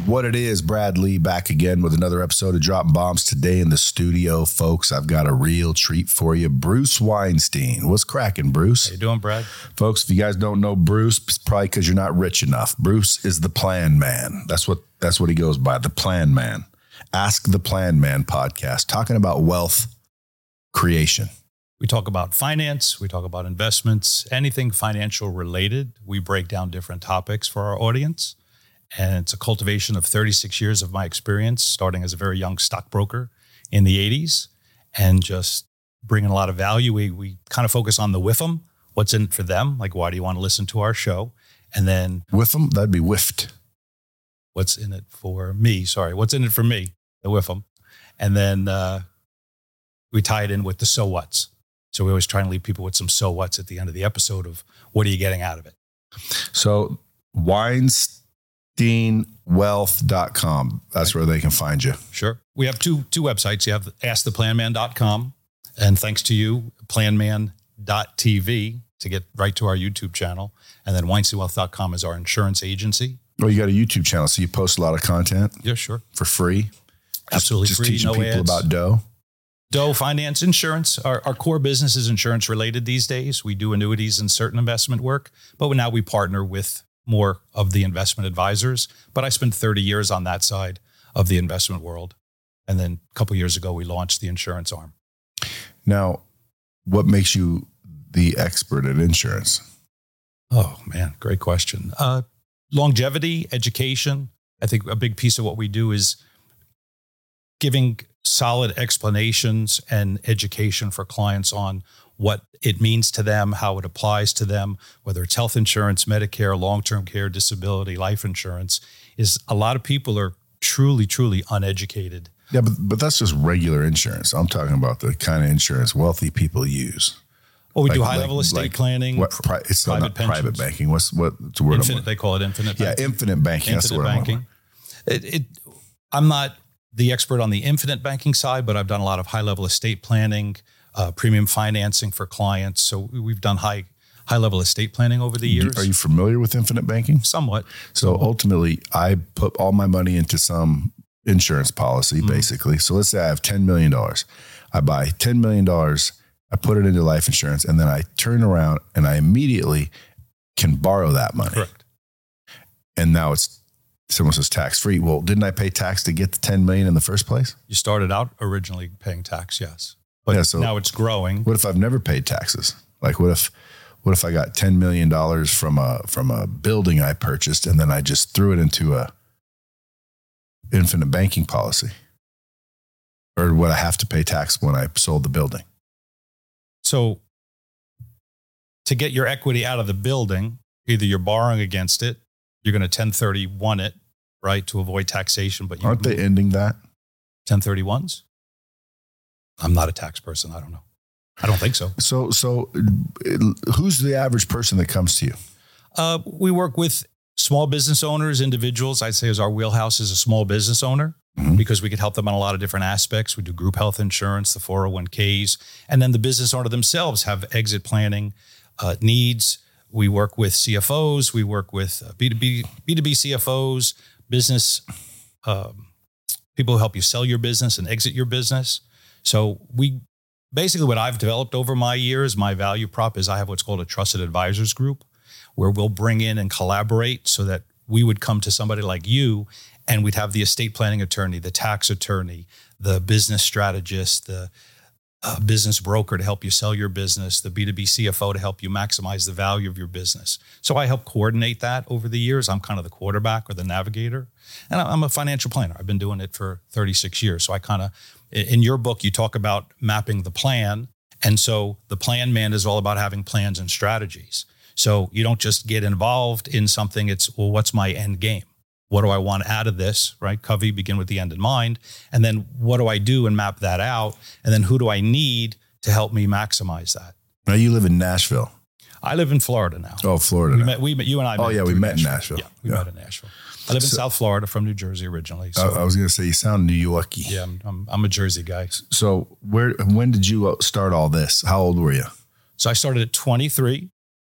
What it is, Brad Lee back again with another episode of Dropping Bombs. Today in the studio, folks, I've got a real treat for you. Bruce Weinstein. What's cracking, Bruce? How you doing, Brad? Folks, if you guys don't know Bruce, it's probably because you're not rich enough. Bruce is the plan man. That's what he goes by, the plan man. Ask the Plan Man podcast, talking about wealth creation. We talk about finance. We talk about investments, anything financial related. We break down different topics for our audience. And it's a cultivation of 36 years of my experience, starting as a very young stockbroker in the 80s and just bringing a lot of value. We kind of focus on the WIFM, what's in it for them, like why do you want to listen to our show? And then WIFM, that'd be whiffed. What's in it for me? Sorry, what's in it for me? The WIFM. And then we tie it in with the so whats. So we always try and leave people with some so whats at the end of the episode of what are you getting out of it? So WeinsteinWealth.com. That's where they can find you. Sure. We have two websites. You have AskThePlanMan.com, and thanks to you, PlanMan.tv to get right to our YouTube channel. And then WeinsteinWealth.com is our insurance agency. Oh, you got a YouTube channel, so you post a lot of content? Yeah, sure. For free? Absolutely just free, teaching no people ads. about dough? Dough, finance, insurance. Our core business is insurance related these days. We do annuities and certain investment work, but now we partner with more of the investment advisors. But I spent 30 years on that side of the investment world. And then a couple of years ago, we launched the insurance arm. Now, what makes you the expert at insurance? Oh, man, great question. Longevity, education. I think a big piece of what we do is giving solid explanations and education for clients on what it means to them, how it applies to them, whether it's health insurance, Medicare, long-term care, disability, life insurance. Is a lot of people are truly, truly uneducated. Yeah, but that's just regular insurance. I'm talking about the kind of insurance wealthy people use. Well, we do high-level estate planning, it's private not private banking. What's the word? Infinite, they call it infinite banking. Yeah, infinite banking. That's the word banking. I'm not the expert on the infinite banking side, but I've done a lot of high-level estate planning, premium financing for clients. So we've done high-level estate planning over the years. Are you familiar with infinite banking? Somewhat. So ultimately, I put all my money into some insurance policy, basically. So let's say I have $10 million. I buy $10 million, I put it into life insurance, and then I turn around and I immediately can borrow that money. Correct. And now someone says tax-free. Well, didn't I pay tax to get the $10 million in the first place? You started out originally paying tax, yes. But so now it's growing. What if I've never paid taxes? Like what if I got $10 million from a building I purchased and then I just threw it into a infinite banking policy? Or would I have to pay tax when I sold the building? So to get your equity out of the building, either you're borrowing against it, you're going to 1031 it, right, to avoid taxation. But aren't they ending that? 1031s? I'm not a tax person. I don't know. I don't think so. So who's the average person that comes to you? We work with small business owners, individuals. I'd say as our wheelhouse is a small business owner because we could help them on a lot of different aspects. We do group health insurance, the 401ks, and then the business owner themselves have exit planning needs. We work with CFOs. We work with B2B CFOs, business people who help you sell your business and exit your business. So basically what I've developed over my years, my value prop is I have what's called a trusted advisors group where we'll bring in and collaborate so that we would come to somebody like you and we'd have the estate planning attorney, the tax attorney, the business strategist, the business broker to help you sell your business, the B2B CFO to help you maximize the value of your business. So I help coordinate that over the years. I'm kind of the quarterback or the navigator. And I'm a financial planner. I've been doing it for 36 years. So I kind of, in your book, you talk about mapping the plan. And so the plan man is all about having plans and strategies. So you don't just get involved in something. It's, well, what's my end game? What do I want out of this, right? Covey, begin with the end in mind. And then what do I do and map that out? And then who do I need to help me maximize that? Now you live in Nashville. I live in Florida now. Oh, Florida. We met, you and I met. Oh, yeah, we met in Nashville. Yeah, we met in Nashville. I live in South Florida, from New Jersey originally. So I was going to say, you sound New Yorky. Yeah, I'm a Jersey guy. So when did you start all this? How old were you? So I started at 23.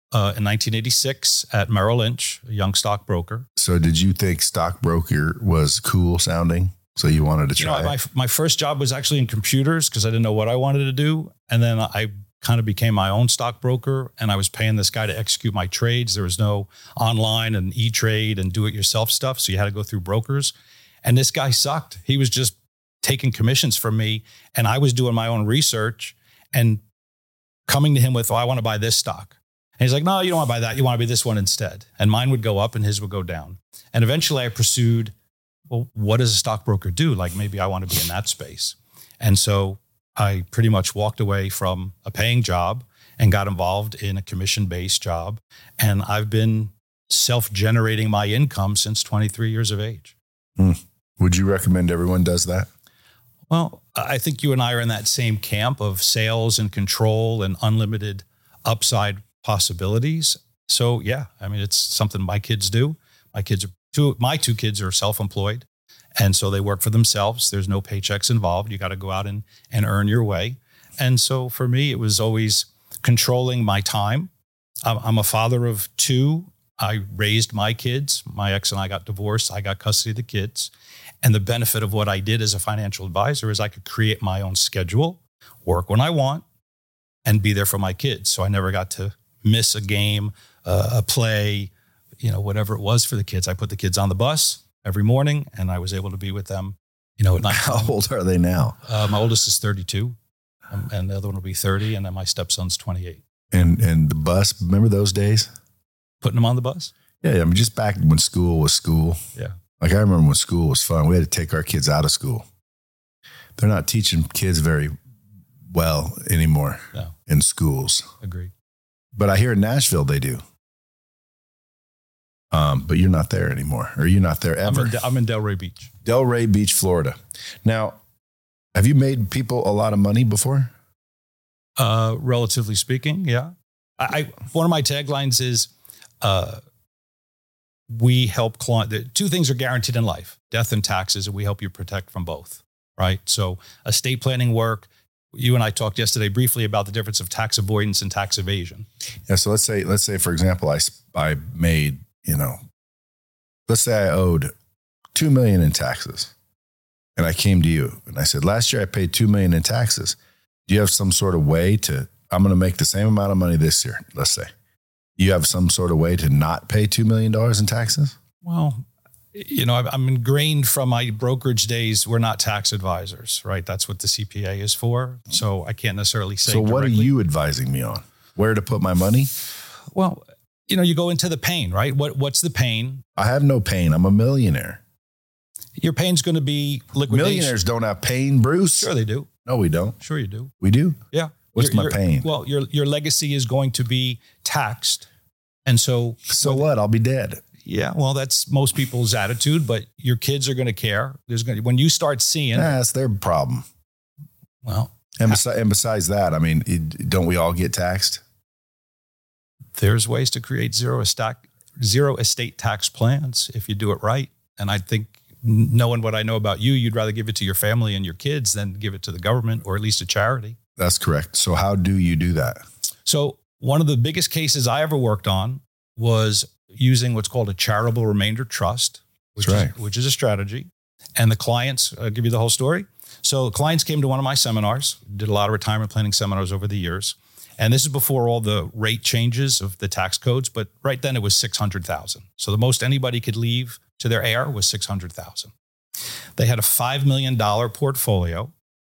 in 1986 at Merrill Lynch, a young stockbroker. So did you think stockbroker was cool sounding? So you wanted to try it? My first job was actually in computers because I didn't know what I wanted to do. And then I kind of became my own stockbroker, and I was paying this guy to execute my trades. There was no online and E-Trade and do-it-yourself stuff. So you had to go through brokers. And this guy sucked. He was just taking commissions from me, and I was doing my own research and coming to him with, I want to buy this stock. And he's like, no, you don't want to buy that. You want to buy this one instead. And mine would go up and his would go down. And eventually I pursued, well, what does a stockbroker do? Like, maybe I want to be in that space. And so I pretty much walked away from a paying job and got involved in a commission-based job. And I've been self-generating my income since 23 years of age. Would you recommend everyone does that? Well, I think you and I are in that same camp of sales and control and unlimited upside possibilities. So yeah, I mean, it's something my kids do. My two kids are self-employed. And so they work for themselves. There's no paychecks involved. You got to go out and earn your way. And so for me, it was always controlling my time. I'm a father of two. I raised my kids. My ex and I got divorced. I got custody of the kids. And the benefit of what I did as a financial advisor is I could create my own schedule, work when I want, and be there for my kids. So I never got to miss a game, a play, whatever it was for the kids. I put the kids on the bus every morning, and I was able to be with them, at night. How old are they now? My oldest is 32, and the other one will be 30, and then my stepson's 28. And the bus, remember those days? Putting them on the bus? Yeah, I mean, just back when school was school. Yeah. Like, I remember when school was fun. We had to take our kids out of school. They're not teaching kids very well anymore in schools. Agreed. But I hear in Nashville they do. But you're not there anymore, or you're not there ever. I'm in Delray Beach. Delray Beach, Florida. Now, have you made people a lot of money before? Relatively speaking, yeah. One of my taglines is, we help clients. Two things are guaranteed in life: death and taxes, and we help you protect from both. Right. So estate planning work. You and I talked yesterday briefly about the difference of tax avoidance and tax evasion. Yeah. So let's say for example, I made, let's say I owed $2 million in taxes, and I came to you and I said, last year I paid $2 million in taxes. Do you have some sort of way I'm going to make the same amount of money this year? Let's say you have some sort of way to not pay $2 million in taxes? Well, I'm ingrained from my brokerage days. We're not tax advisors, right? That's what the CPA is for. So I can't necessarily say. So what are you advising me on? Where to put my money? Well, you go into the pain, right? What's the pain? I have no pain. I'm a millionaire. Your pain's going to be liquidation. Millionaires don't have pain, Bruce. Sure they do. No, we don't. Sure you do. We do? Yeah. What's my pain? Well, your legacy is going to be taxed. And so what? I'll be dead. Yeah, well, that's most people's attitude, but your kids are going to care. When you start seeing, that's their problem. Well, and besides that, I mean, don't we all get taxed? There's ways to create zero estate tax plans if you do it right. And I think, knowing what I know about you, you'd rather give it to your family and your kids than give it to the government or at least a charity. That's correct. So how do you do that? So one of the biggest cases I ever worked on was using what's called a charitable remainder trust, which is a strategy. And the clients, I'll give you the whole story. So clients came to one of my seminars, did a lot of retirement planning seminars over the years. And this is before all the rate changes of the tax codes, but right then it was $600,000. So the most anybody could leave to their heir was $600,000. They had a $5 million portfolio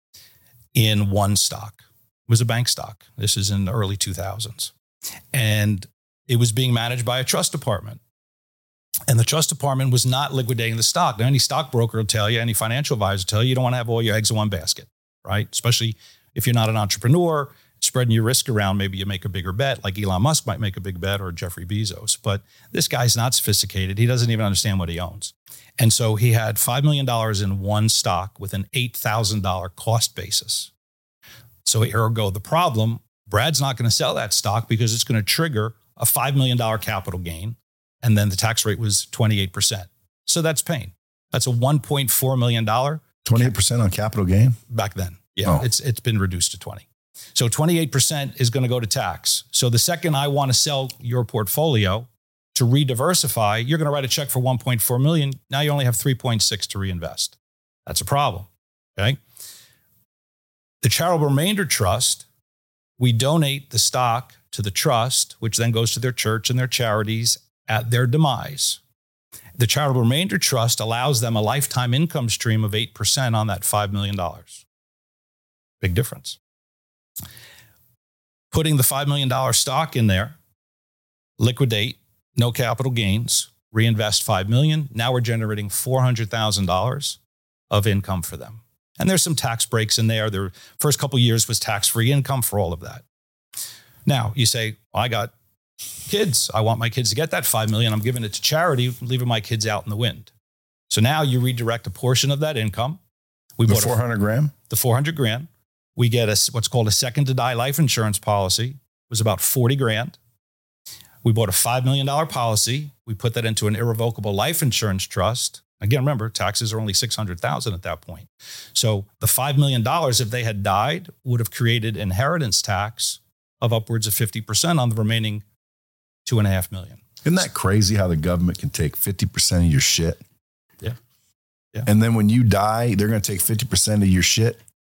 in one stock. It was a bank stock. This is in the early 2000s. And it was being managed by a trust department. And the trust department was not liquidating the stock. Now, any stockbroker will tell you, any financial advisor will tell you, you don't want to have all your eggs in one basket, right? Especially if you're not an entrepreneur, spreading your risk around, maybe you make a bigger bet, like Elon Musk might make a big bet, or Jeffrey Bezos. But this guy's not sophisticated. He doesn't even understand what he owns. And so he had $5 million in one stock with an $8,000 cost basis. So ergo, the problem, Brad's not going to sell that stock because it's going to trigger a $5 million capital gain. And then the tax rate was 28%. So that's pain. That's a $1.4 million. 28% on capital gain? Back then. Yeah, It's been reduced to 20. So 28% is going to go to tax. So the second I want to sell your portfolio to re-diversify, you're going to write a check for $1.4 million. Now you only have 3.6 to reinvest. That's a problem. Okay. The charitable remainder trust, we donate the stock to the trust, which then goes to their church and their charities at their demise. The charitable remainder trust allows them a lifetime income stream of 8% on that $5 million. Big difference. Putting the $5 million stock in there, liquidate, no capital gains, reinvest $5 million. Now we're generating $400,000 of income for them. And there's some tax breaks in there. The first couple of years was tax-free income for all of that. Now you say, well, I got kids. I want my kids to get that $5 million. I'm giving it to charity, leaving my kids out in the wind. So now you redirect a portion of that income. We The bought 400 grand? the 400 grand. We get what's called a second to die life insurance policy. It was about 40 grand. We bought a $5 million policy. We put that into an irrevocable life insurance trust. Again, remember, taxes are only $600,000 at that point. So the $5 million, if they had died, would have created inheritance tax of upwards of 50% on the remaining $2.5 million. Isn't that crazy how the government can take 50% of your shit? Yeah. Yeah. And then when you die, they're going to take 50% of your shit?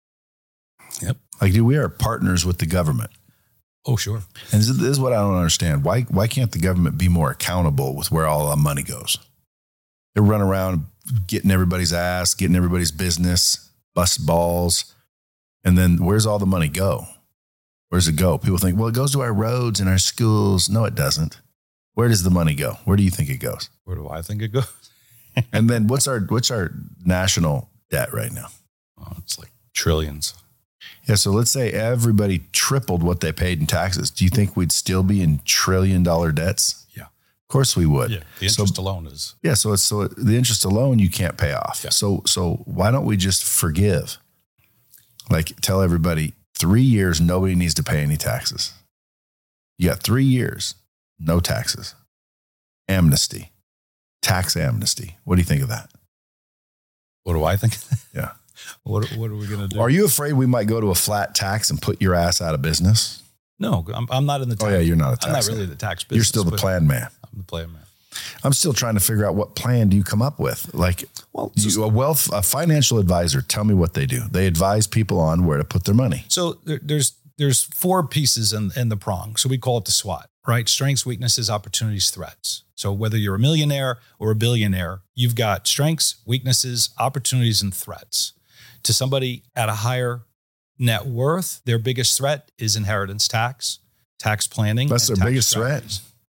Yep. Like, dude, we are partners with the government. Oh, sure. And this is what I don't understand. Why can't the government be more accountable with where all our money goes? They run around getting everybody's ass, getting everybody's business, bust balls. And then where's all the money go? Where's it go? People think, well, it goes to our roads and our schools. No, it doesn't. Where does the money go? Where do you think it goes? Where do I think it goes? And then what's our national debt right now? Oh, it's like trillions. Yeah, so let's say everybody tripled what they paid in taxes. Do you think we'd still be in $1 trillion debts? Yeah. Of course we would. Yeah. The interest alone is. Yeah, so the interest alone you can't pay off. Yeah. So why don't we just forgive? Like, tell everybody 3 years nobody needs to pay any taxes. You got 3 years, no taxes. Amnesty. Tax amnesty. What do you think of that? What do I think? Yeah. What are we going to do? Are you afraid we might go to a flat tax and put your ass out of business? No, I'm not in the tax. Oh, yeah, you're not a tax I'm not man. really the tax business. You're still the plan man. I'm the plan man. I'm still trying to figure out what plan do you come up with? Like, Well, a financial advisor, tell me what they do. They advise people on where to put their money. So there's 4 pieces in the prong. So we call it the SWOT, right? Strengths, weaknesses, opportunities, threats. So whether you're a millionaire or a billionaire, you've got strengths, weaknesses, opportunities, and threats. To somebody at a higher net worth, their biggest threat is inheritance tax, tax planning. That's their tax biggest strategies.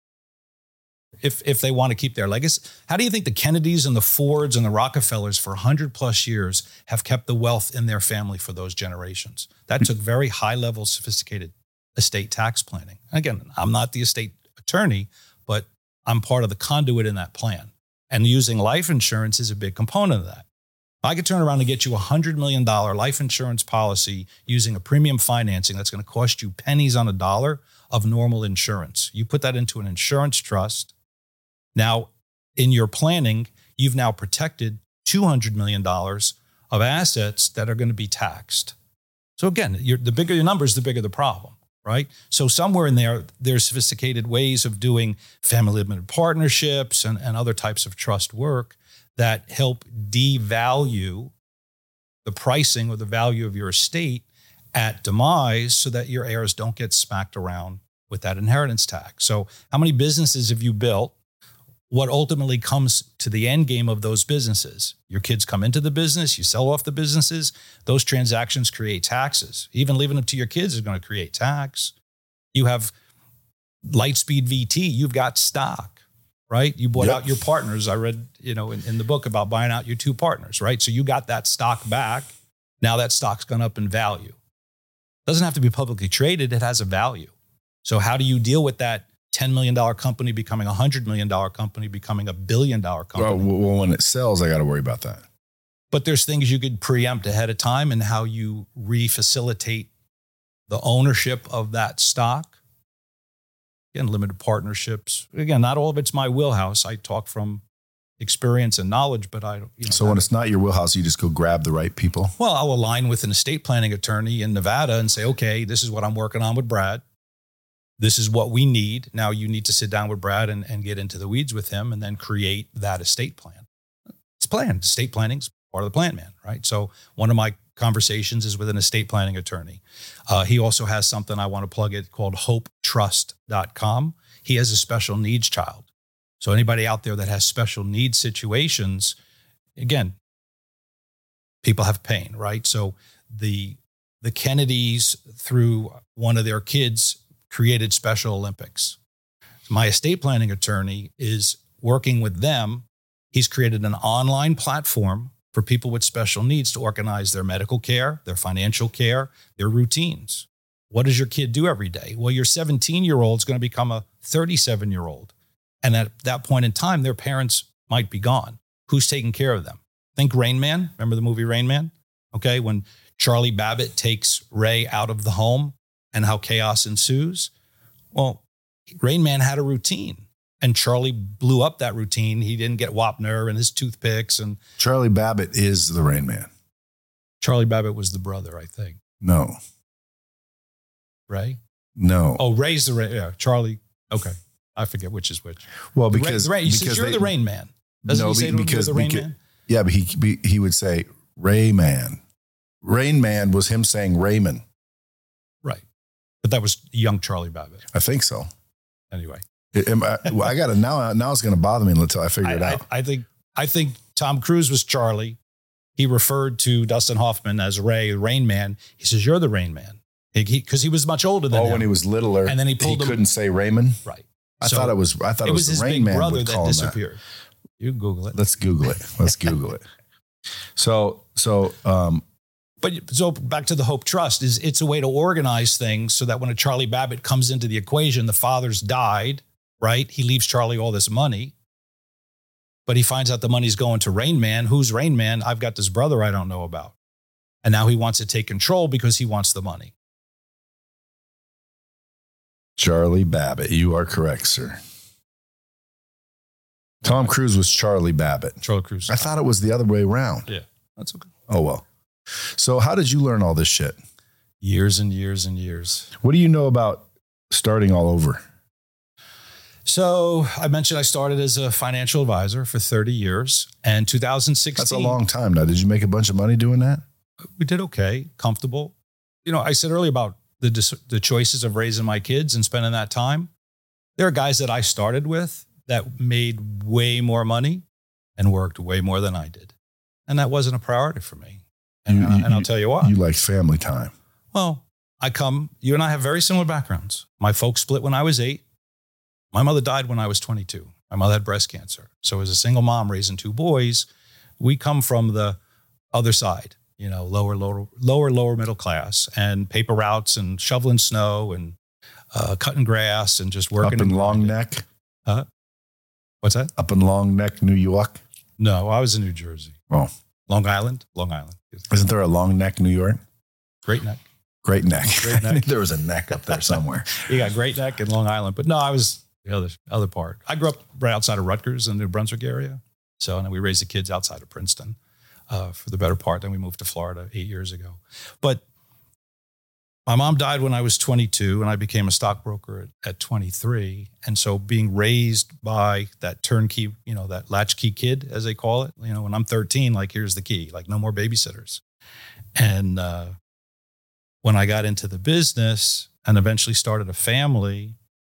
threat. If they want to keep their legacy. How do you think the Kennedys and the Fords and the Rockefellers for 100 plus years have kept the wealth in their family for those generations? That took very high level, sophisticated estate tax planning. Again, I'm not the estate attorney, but I'm part of the conduit in that plan. And using life insurance is a big component of that. If I could turn around and get you a $100 million life insurance policy using a premium financing that's going to cost you pennies on a dollar of normal insurance. You put that into an insurance trust. Now, in your planning, you've now protected $200 million of assets that are going to be taxed. So again, the bigger your numbers, the bigger the problem, right? So somewhere in there, there's sophisticated ways of doing family limited partnerships and other types of trust work that help devalue the pricing or the value of your estate at demise so that your heirs don't get smacked around with that inheritance tax. So how many businesses have you built? What ultimately comes to the end game of those businesses? Your kids come into the business, you sell off the businesses, those transactions create taxes. Even leaving them to your kids is going to create tax. You have Lightspeed VT, you've got stock, right? You bought out your partners. I read, in the book about buying out your 2 partners, right? So you got that stock back. Now that stock's gone up in value. Doesn't have to be publicly traded. It has a value. So how do you deal with that $10 million company becoming a $100 million company, becoming a $1 billion company? Well, when it sells, I got to worry about that. But there's things you could preempt ahead of time and how you refacilitate the ownership of that stock. Again, limited partnerships. Again, not all of it's my wheelhouse. I talk from experience and knowledge, but I don't. So when it's not your wheelhouse, you just go grab the right people? Well, I'll align with an estate planning attorney in Nevada and say, okay, this is what I'm working on with Brad. This is what we need. Now you need to sit down with Brad and get into the weeds with him and then create that estate plan. It's planned. Estate planning's part of the plan, man, right? So one of my conversations is with an estate planning attorney. He also has something I want to plug it called hopetrust.com. He has a special needs child. So anybody out there that has special needs situations, again, people have pain, right? So the Kennedys, through one of their kids, created Special Olympics. My estate planning attorney is working with them. He's created an online platform for people with special needs to organize their medical care, their financial care, their routines. What does your kid do every day? Well, your 17-year-old is going to become a 37-year-old. And at that point in time, their parents might be gone. Who's taking care of them? Think Rain Man. Remember the movie Rain Man? Okay, when Charlie Babbitt takes Ray out of the home and how chaos ensues. Well, Rain Man had a routine. And Charlie blew up that routine. He didn't get Wapner and his toothpicks. And Charlie Babbitt is the Rain Man. Charlie Babbitt was the brother, I think. No. Ray? No. Oh, Ray's the Rain. Yeah, Charlie. Okay. I forget which is which. Well, because Ray, says you're the Rain Man. Doesn't he say because, you're the Rain Man? Yeah, but he would say Ray Man. Rain Man was him saying Raymond. Right. But that was young Charlie Babbitt. I think so. Anyway. I got to now it's going to bother me until I figure it out. I think Tom Cruise was Charlie. He referred to Dustin Hoffman as Ray, Rain Man. He says, "You're the Rain Man," because he was much older than him. When he was littler, and then he couldn't say Raymond. Right. I thought it was his the Rain big Man brother would that call disappeared. You can Google it. Let's Google it. So back to the Hope Trust it's a way to organize things so that when a Charlie Babbitt comes into the equation, the father's died, right? He leaves Charlie all this money, but he finds out the money's going to Rain Man. Who's Rain Man? I've got this brother I don't know about. And now he wants to take control because he wants the money. Charlie Babbitt. You are correct, sir. Tom Cruise was Charlie Babbitt. Charlie Cruise. I thought it was the other way around. Yeah, that's okay. Oh, well. So how did you learn all this shit? Years and years and years. What do you know about starting all over? So I mentioned I started as a financial advisor for 30 years. And 2016. That's a long time. Now, did you make a bunch of money doing that? We did okay, comfortable. I said earlier about the choices of raising my kids and spending that time. There are guys that I started with that made way more money and worked way more than I did. And that wasn't a priority for me. And I'll tell you why. You like family time. Well, you and I have very similar backgrounds. My folks split when I was 8. My mother died when I was 22. My mother had breast cancer. So as a single mom raising 2 boys, we come from the other side, lower middle class, and paper routes and shoveling snow and cutting grass and just working. Up in Long Neck? What's that? Up in Long Neck, New York? No, I was in New Jersey. Oh. Long Island. Isn't there a Long Neck, New York? Great Neck. Great Neck. Great Neck. There was a neck up there somewhere. You got Great Neck and Long Island. But no, I was the other part. I grew up right outside of Rutgers in the New Brunswick area. So, and then we raised the kids outside of Princeton for the better part. Then we moved to Florida 8 years ago. But my mom died when I was 22 and I became a stockbroker at 23. And so being raised by that turnkey, that latchkey kid, as they call it, when I'm 13, like, here's the key, like no more babysitters. And when I got into the business and eventually started a family,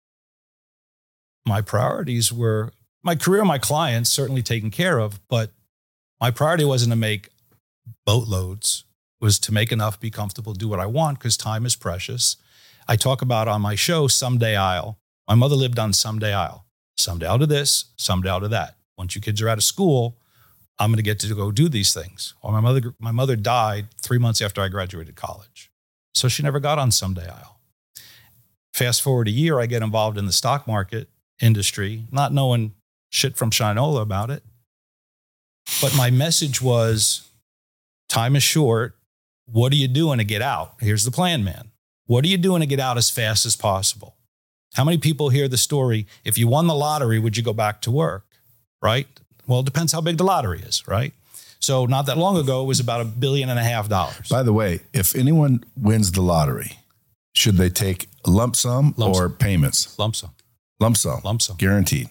my priorities were my career, my clients certainly taken care of, but my priority wasn't to make boatloads. Was to make enough, be comfortable, do what I want, because time is precious. I talk about on my show, Someday I'll. My mother lived on Someday I'll. Someday I'll do this, someday I'll do that. Once you kids are out of school, I'm going to get to go do these things. Well, my mother died 3 months after I graduated college. So she never got on Someday I'll. Fast forward a year, I get involved in the stock market industry, not knowing shit from Shinola about it. But my message was, time is short. What are you doing to get out? Here's the plan, man. What are you doing to get out as fast as possible? How many people hear the story, if you won the lottery, would you go back to work? Right? Well, it depends how big the lottery is, right? So not that long ago, it was about $1.5 billion. By the way, if anyone wins the lottery, should they take a lump sum or payments? Lump sum. Lump sum. Lump sum. Guaranteed.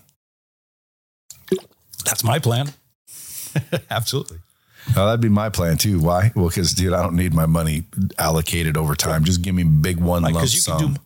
That's my plan. Absolutely. Oh, that'd be my plan too. Why? Well, because, dude, I don't need my money allocated over time. Just give me big one lump sum.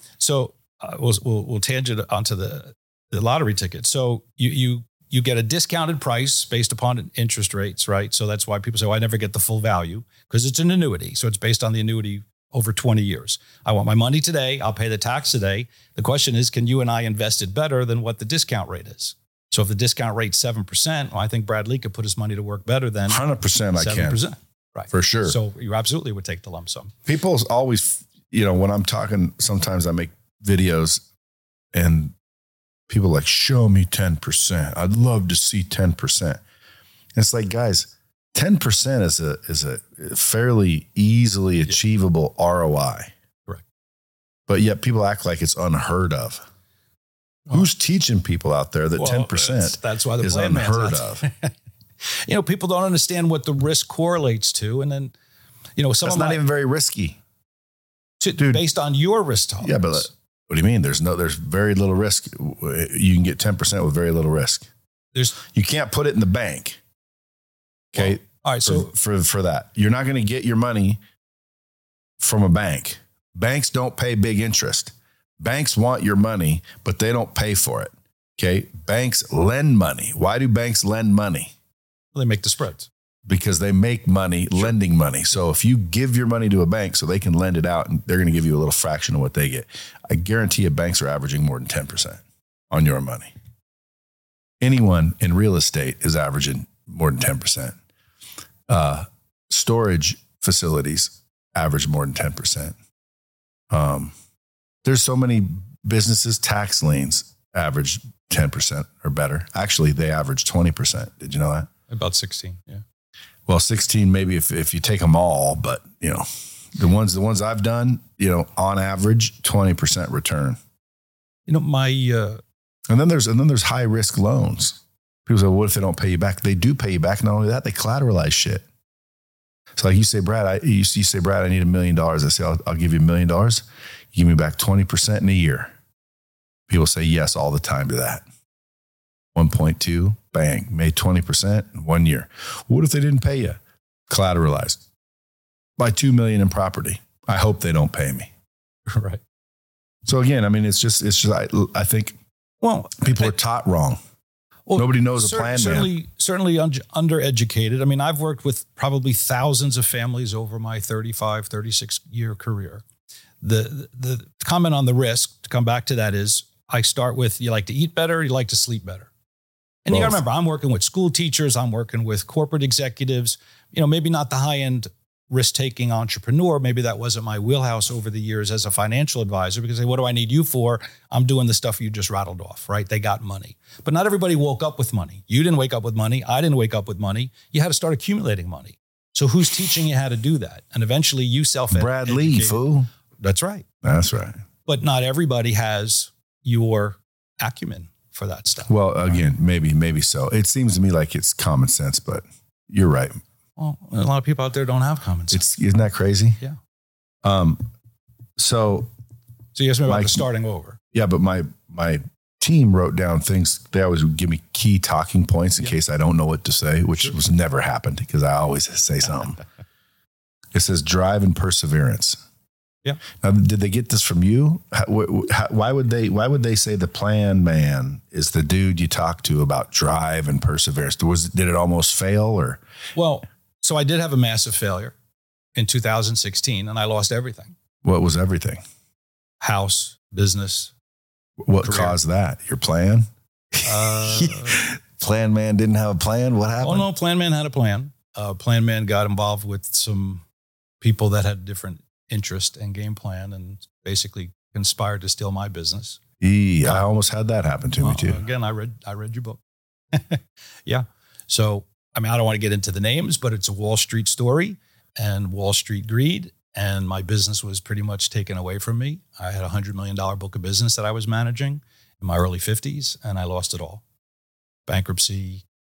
We'll tangent onto the lottery ticket. So you get a discounted price based upon interest rates, right? So that's why people say, I never get the full value, because it's an annuity. So it's based on the annuity over 20 years. I want my money today. I'll pay the tax today. The question is, can you and I invest it better than what the discount rate is? So if the discount rate's 7%, well, I think Brad Lee could put his money to work better than 100%. 7%. I can. Right. For sure. So you absolutely would take the lump sum. People always, when I'm talking, sometimes I make videos and people are like, show me 10%. I'd love to see 10%. And it's like, guys, 10% is a fairly easily achievable ROI. Correct. But yet people act like it's unheard of. Who's teaching people out there that 10% that's why the is plan unheard of? People don't understand what the risk correlates to. And then, That's not even very risky. Dude, based on your risk tolerance. Yeah, but what do you mean? There's very little risk. You can get 10% with very little risk. You can't put it in the bank. Okay. Well, all right. So for that, you're not going to get your money from a bank. Banks don't pay big interest. Banks want your money, but they don't pay for it. Okay. Banks lend money. Why do banks lend money? Well, they make the spreads. Because they make money lending money. So if you give your money to a bank so they can lend it out, and they're going to give you a little fraction of what they get, I guarantee you banks are averaging more than 10% on your money. Anyone in real estate is averaging more than 10%. Storage facilities average more than 10%. There's so many businesses, tax liens average 10% or better. Actually, they average 20%. Did you know that? About 16, yeah. Well, 16 maybe if you take them all, but the ones I've done, on average 20% return. And then there's high risk loans. People say, well, what if they don't pay you back? They do pay you back. Not only that, they collateralize shit. So like you say, Brad, I need $1 million. I say, I'll give you $1 million. You give me back 20% in a year. People say yes all the time to that. 1.2, bang, made 20% in 1 year. What if they didn't pay you? Collateralized. Buy $2 million in property. I hope they don't pay me. Right. So again, I mean, it's just I think people are taught wrong. Well, nobody knows a plan man. Certainly undereducated. I mean, I've worked with probably thousands of families over my 35, 36 year career. The comment on the risk, to come back to that, is I start with, you like to eat better, you like to sleep better. And both. You got to remember, I'm working with school teachers, I'm working with corporate executives, maybe not the high-end risk-taking entrepreneur. Maybe that wasn't my wheelhouse over the years as a financial advisor, because what do I need you for? I'm doing the stuff you just rattled off, right? They got money. But not everybody woke up with money. You didn't wake up with money. I didn't wake up with money. You had to start accumulating money. So who's teaching you how to do that? And eventually you Brad Lee, fool. That's right. That's right. But not everybody has your acumen for that stuff. Well, again, maybe so. It seems to me like it's common sense, but you're right. Well, a lot of people out there don't have common sense. Isn't that crazy? Yeah. So you asked me about the starting over. Yeah, but my team wrote down things. They always give me key talking points in case I don't know what to say, which was never happened because I always say something. It says drive and perseverance. Yeah. Now, did they get this from you? Why would they say the plan man is the dude you talk to about drive and perseverance? Did it almost fail or? Well, so I did have a massive failure in 2016 and I lost everything. What was everything? House, business. What career. Caused that? Your plan? Plan man didn't have a plan. What happened? Oh no, plan man had a plan. Plan man got involved with some people that had different interest and game plan and basically conspired to steal my business. I almost had that happen to me too. Again, I read your book. Yeah. So, I mean, I don't want to get into the names, but it's a Wall Street story and Wall Street greed. And my business was pretty much taken away from me. I had a $100 million book of business that I was managing in my early 50s and I lost it all. Bankruptcy,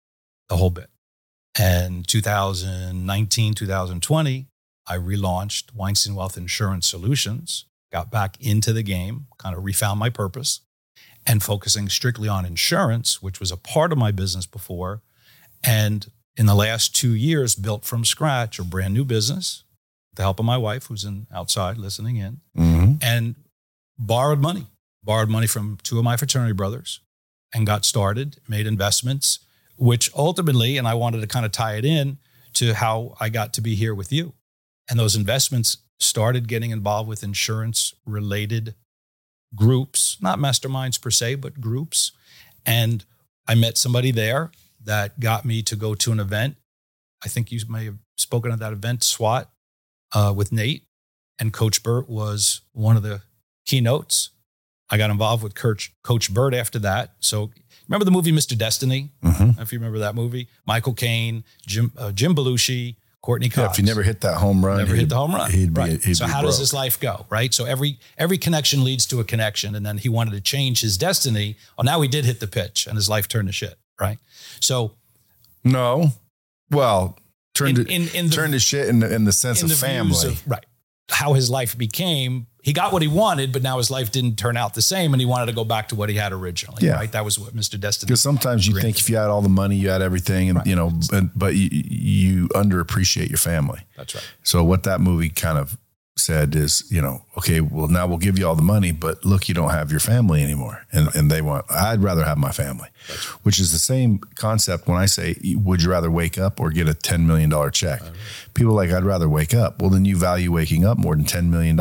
the whole bit. And 2019, 2020, I relaunched Weinstein Wealth Insurance Solutions, got back into the game, kind of refound my purpose, and focusing strictly on insurance, which was a part of my business before. And in the last 2 years, built from scratch a brand new business with the help of my wife, who's outside listening in, and borrowed money from 2 of my fraternity brothers and got started, made investments, which ultimately, and I wanted to kind of tie it in to how I got to be here with you. And those investments started getting involved with insurance-related groups, not masterminds per se, but groups. And I met somebody there that got me to go to an event. I think you may have spoken at that event, SWAT, with Nate. And Coach Burt was one of the keynotes. I got involved with Coach Burt after that. So remember the movie Mr. Destiny? If you remember that movie? Michael Caine, Jim Belushi, Courtney Cox. Yeah, if you never hit that home run, hit the home run. He'd so how does his life go, right? So every connection leads to a connection, and then he wanted to change his destiny. Oh, now he did hit the pitch, and his life turned to shit, right? So no, well, turned to shit in the sense of family, right? How his life became. He got what he wanted, but now his life didn't turn out the same, and he wanted to go back to what he had originally. Yeah. Right? That was what Mr. Destiny. Because sometimes you think if you had all the money, you had everything, and right. but you underappreciate your family. That's right. So what that movie kind of said is, okay, well now we'll give you all the money, but look, you don't have your family anymore, and they want. I'd rather have my family, which is the same concept when I say, would you rather wake up or get a $10 million check? People are like, I'd rather wake up. Well, then you value waking up more than $10 million.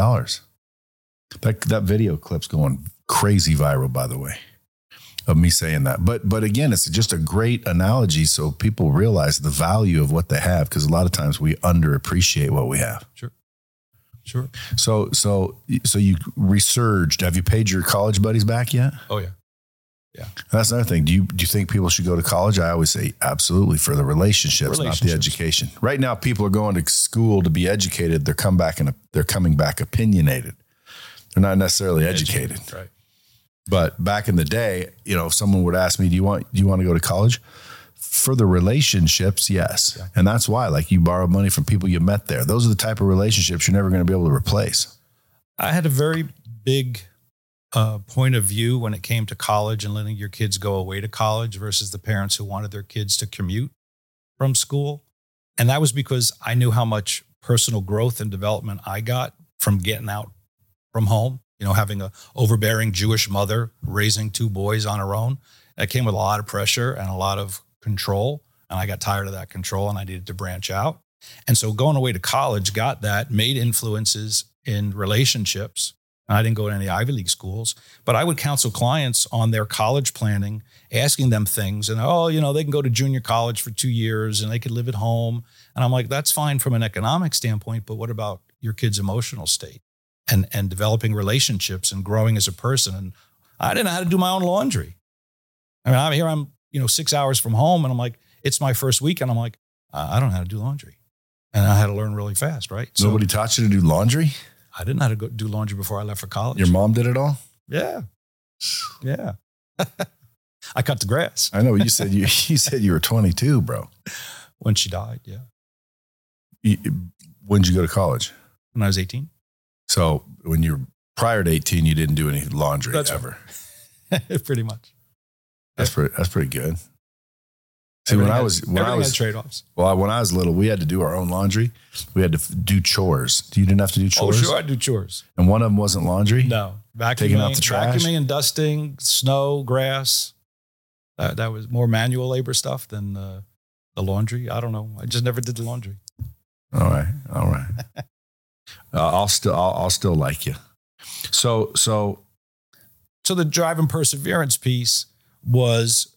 That video clip's going crazy viral, by the way, of me saying that. But again, it's just a great analogy so people realize the value of what they have, because a lot of times we underappreciate what we have. Sure. So you resurged. Have you paid your college buddies back yet? Oh yeah. That's another thing. Do you think people should go to college? I always say absolutely, for the relationships, not the education. Right now, people are going to school to be educated. They're coming back opinionated. They're not necessarily educated. Right. But back in the day, if someone would ask me, do you want to go to college? For the relationships, yes. Yeah. And that's why, like, you borrowed money from people you met there. Those are the type of relationships you're never going to be able to replace. I had a very big point of view when it came to college and letting your kids go away to college versus the parents who wanted their kids to commute from school. And that was because I knew how much personal growth and development I got from getting out from home, having a overbearing Jewish mother raising 2 boys on her own. That came with a lot of pressure and a lot of control. And I got tired of that control and I needed to branch out. And so going away to college, got that, made influences in relationships. And I didn't go to any Ivy League schools, but I would counsel clients on their college planning, asking them things. And, they can go to junior college for 2 years and they could live at home. And I'm like, that's fine from an economic standpoint, but what about your kid's emotional state? And developing relationships and growing as a person. And I didn't know how to do my own laundry. I mean, I'm 6 hours from home and I'm like, it's my first week. And I'm like, I don't know how to do laundry. And I had to learn really fast, right? So nobody taught you to do laundry? I didn't know how to go do laundry before I left for college. Your mom did it all? Yeah. I cut the grass. I know. You said you were 22, bro. When she died, yeah. When did you go to college? When I was 18. So when you were prior to 18, you didn't do any laundry ever. Right. Pretty much. That's pretty good. See, Everything when I was trade-offs. Well, when I was little, we had to do our own laundry. We had to do chores. You didn't have to do chores? Oh, sure, I do chores. And one of them wasn't laundry? No. Taking out the trash? Vacuuming and dusting, snow, grass. That was more manual labor stuff than the laundry. I don't know. I just never did the laundry. All right. I'll still like you. So the drive and perseverance piece was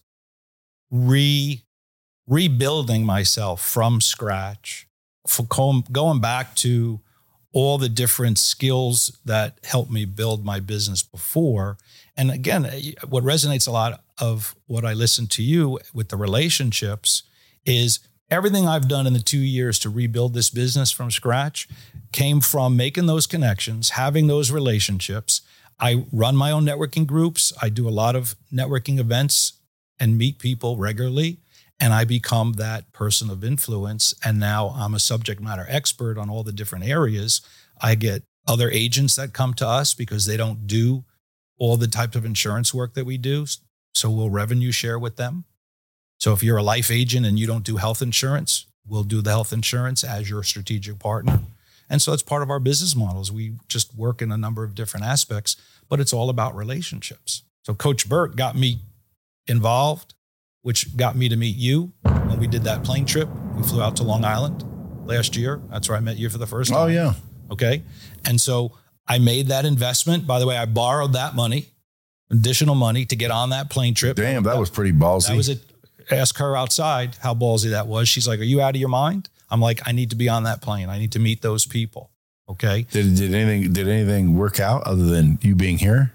rebuilding myself from scratch, going back to all the different skills that helped me build my business before. And again, what resonates a lot of what I listen to you with the relationships is everything I've done in the 2 years to rebuild this business from scratch came from making those connections, having those relationships. I run my own networking groups. I do a lot of networking events and meet people regularly. And I become that person of influence. And now I'm a subject matter expert on all the different areas. I get other agents that come to us because they don't do all the types of insurance work that we do. So we'll revenue share with them. So if you're a life agent and you don't do health insurance, we'll do the health insurance as your strategic partner. And so it's part of our business models. We just work in a number of different aspects, but it's all about relationships. So Coach Burt got me involved, which got me to meet you when we did that plane trip. We flew out to Long Island last year. That's where I met you for the first time. Oh, yeah. Okay. And so I made that investment. By the way, I borrowed that money, additional money to get on that plane trip. Damn, that was pretty ballsy. That was it. Ask her outside how ballsy that was. She's like, are you out of your mind? I'm like, I need to be on that plane. I need to meet those people. Okay. Did anything work out other than you being here?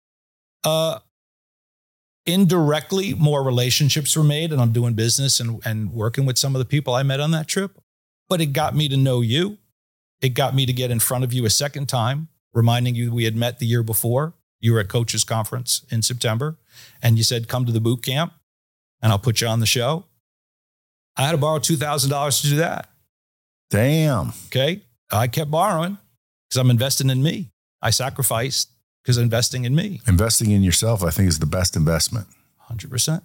Indirectly, more relationships were made, and I'm doing business and working with some of the people I met on that trip. But it got me to know you. It got me to get in front of you a second time, reminding you we had met the year before. You were at Coach's Conference in September, and you said, come to the boot camp, and I'll put you on the show. I had to borrow $2,000 to do that. Damn. Okay. I kept borrowing because I'm investing in me. I sacrificed because I'm investing in me. Investing in yourself, I think, is the best investment. 100%.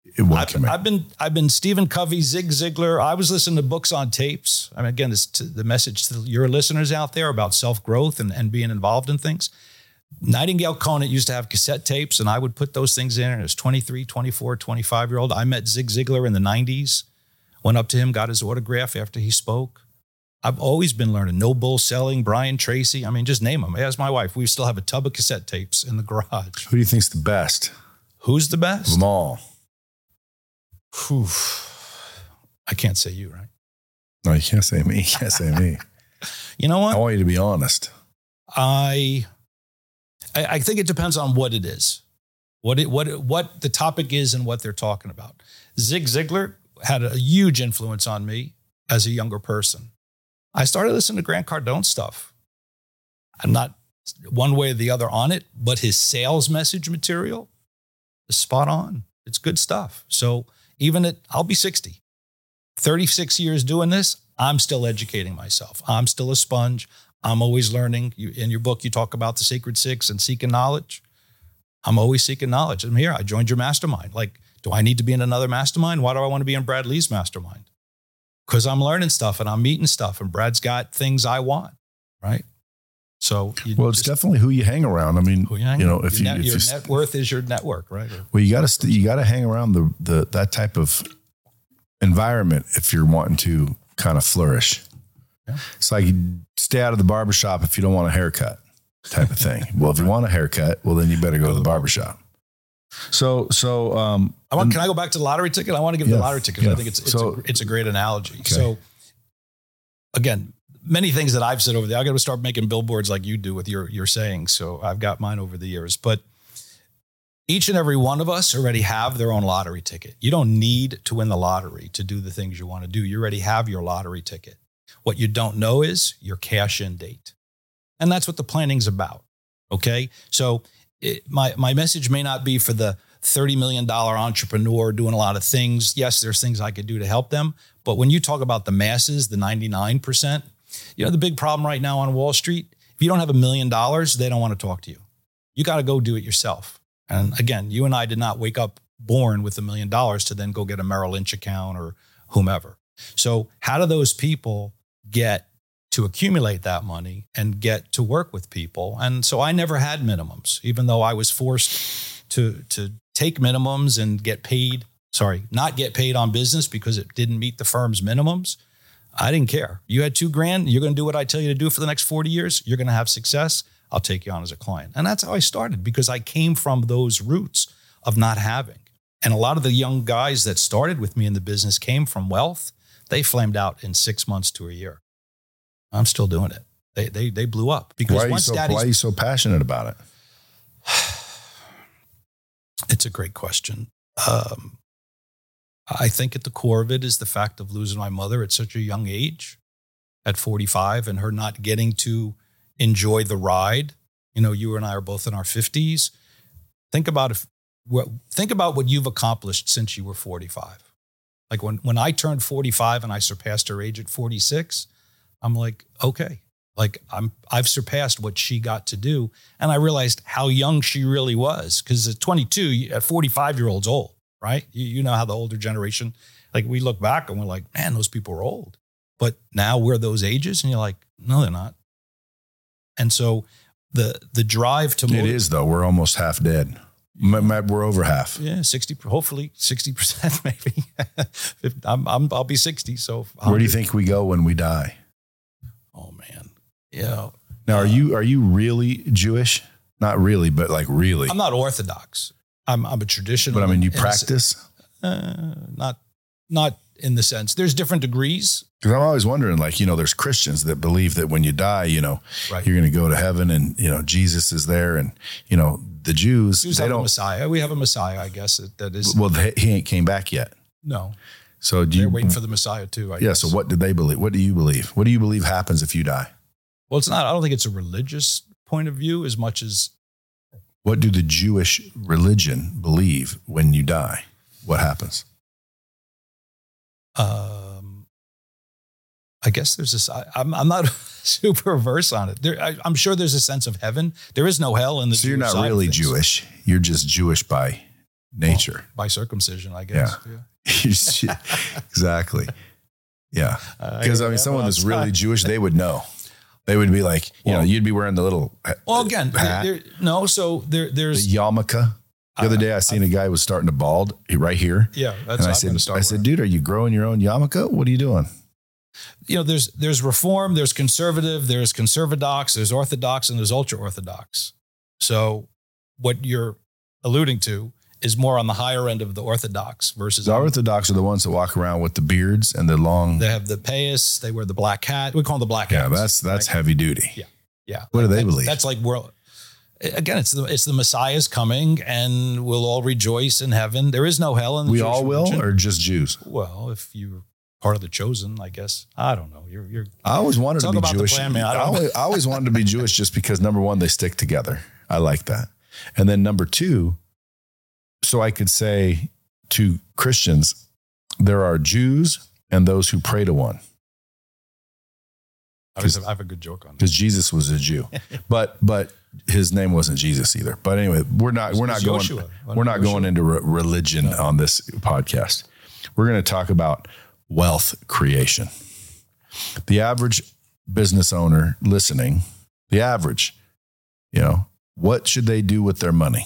I've been Stephen Covey, Zig Ziglar. I was listening to books on tapes. I mean, again, it's the message to your listeners out there about self-growth and being involved in things. Nightingale Conant used to have cassette tapes, and I would put those things in. And it was 23, 24, 25-year-old. I met Zig Ziglar in the 90s, went up to him, got his autograph after he spoke. I've always been learning. No Bull Selling, Brian Tracy. I mean, just name them. Ask my wife. We still have a tub of cassette tapes in the garage. Who do you think's the best? Who's the best? Of them all. Whew. I can't say you, right? No, you can't say me. You can't say me. You know what? I want you to be honest. I think it depends on what it is, what the topic is and what they're talking about. Zig Ziglar had a huge influence on me as a younger person. I started listening to Grant Cardone stuff. I'm not one way or the other on it, but his sales message material is spot on. It's good stuff. So even I'll be 60, 36 years doing this, I'm still educating myself. I'm still a sponge. I'm always learning. In your book, you talk about the Sacred Six and seeking knowledge. I'm always seeking knowledge. I'm here. I joined your mastermind. Like, do I need to be in another mastermind? Why do I want to be in Brad Lee's mastermind? Because I'm learning stuff and I'm meeting stuff, and Brad's got things I want, right? So, it's definitely who you hang around. I mean, if your net worth is your network, right? Well, you got to hang around that type of environment if you're wanting to kind of flourish. Yeah. It's like you stay out of the barbershop if you don't want a haircut, type of thing. Well, if you want a haircut, well, then you better go to the barbershop. So, can I go back to the lottery ticket? I want to give the lottery ticket. I think it's a great analogy. Okay. So again, many things that I've said over there, I got to start making billboards like you do with your sayings. So I've got mine over the years, but each and every one of us already have their own lottery ticket. You don't need to win the lottery to do the things you want to do. You already have your lottery ticket. What you don't know is your cash in date. And that's what the planning's about. Okay. So my message may not be for the $30 million entrepreneur doing a lot of things. Yes, there's things I could do to help them. But when you talk about the masses, the 99%, the big problem right now on Wall Street, if you don't have $1 million, they don't want to talk to you. You got to go do it yourself. And again, you and I did not wake up born with $1 million to then go get a Merrill Lynch account or whomever. So how do those people get to accumulate that money and get to work with people? And so I never had minimums, even though I was forced to take minimums and not get paid on business because it didn't meet the firm's minimums. I didn't care. You had $2,000. You're going to do what I tell you to do for the next 40 years. You're going to have success. I'll take you on as a client. And that's how I started, because I came from those roots of not having. And a lot of the young guys that started with me in the business came from wealth. They flamed out in 6 months to a year. I'm still doing it. They blew up. Because why are you so passionate about it? It's a great question. I think at the core of it is the fact of losing my mother at such a young age, at 45, and her not getting to enjoy the ride. You and I are both in our 50s. Think about what you've accomplished since you were 45. Like when I turned 45 and I surpassed her age at 46, I'm like, okay, like I've surpassed what she got to do. And I realized how young she really was. Because at 22, at 45-year-olds old, right? You know how the older generation, like we look back and we're like, man, those people are old. But now we're those ages and you're like, no, they're not. And so the drive to it is though. We're almost half dead. We're over half. Yeah, 60, hopefully 60% maybe. I'll be 60. So where do you think we go when we die? Oh man. Yeah. Now, are you really Jewish? Not really, but like really. I'm not Orthodox. I'm a traditional. But I mean, you practice? Not in the sense. There's different degrees. Because I'm always wondering, like, there's Christians that believe that when you die, right, you're going to go to heaven and, Jesus is there. And, the Jews they have a Messiah. We have a Messiah, I guess, that is. Well, he ain't came back yet. No. So they're waiting for the Messiah too, I guess. So what do they believe? What do you believe? What do you believe happens if you die? Well, I don't think it's a religious point of view as much as. What do the Jewish religion believe when you die? What happens? I guess there's this. I'm not super versed on it. I'm sure there's a sense of heaven. There is no hell in the. So you're not really Jewish. You're just Jewish by nature, well, by circumcision, I guess. Yeah. Exactly. Yeah, because someone that's really Jewish, they would know. They would be like, you'd be wearing the little. Well, again, So there's the yarmulke. The other day, I seen a guy was starting to bald right here. Yeah, that's. And I said, dude, are you growing your own yarmulke? What are you doing? There's Reform, there's conservative, there's conservadox, there's Orthodox, and there's ultra-Orthodox. So what you're alluding to is more on the higher end of the Orthodox versus the Orthodox are the ones that walk around with the beards and the long. They have the payas. They wear the black hat. We call them the black hats. Yeah, that's right? Heavy duty. Yeah. What do they believe? That's like again, it's the Messiah's coming, and we'll all rejoice in heaven. There is no hell in the We Jewish all will, religion. or just Jews? Well, if you're part of the chosen, I guess. I don't know. You're. I always wanted to be Jewish. The plan, man. I always wanted to be Jewish just because number one, they stick together. I like that, and then number two, so I could say to Christians, there are Jews and those who pray to one. I have a good joke on that. Because Jesus was a Jew, but his name wasn't Jesus either. But anyway, we're not going into religion on this podcast. We're going to talk about wealth creation. The average business owner listening, what should they do with their money?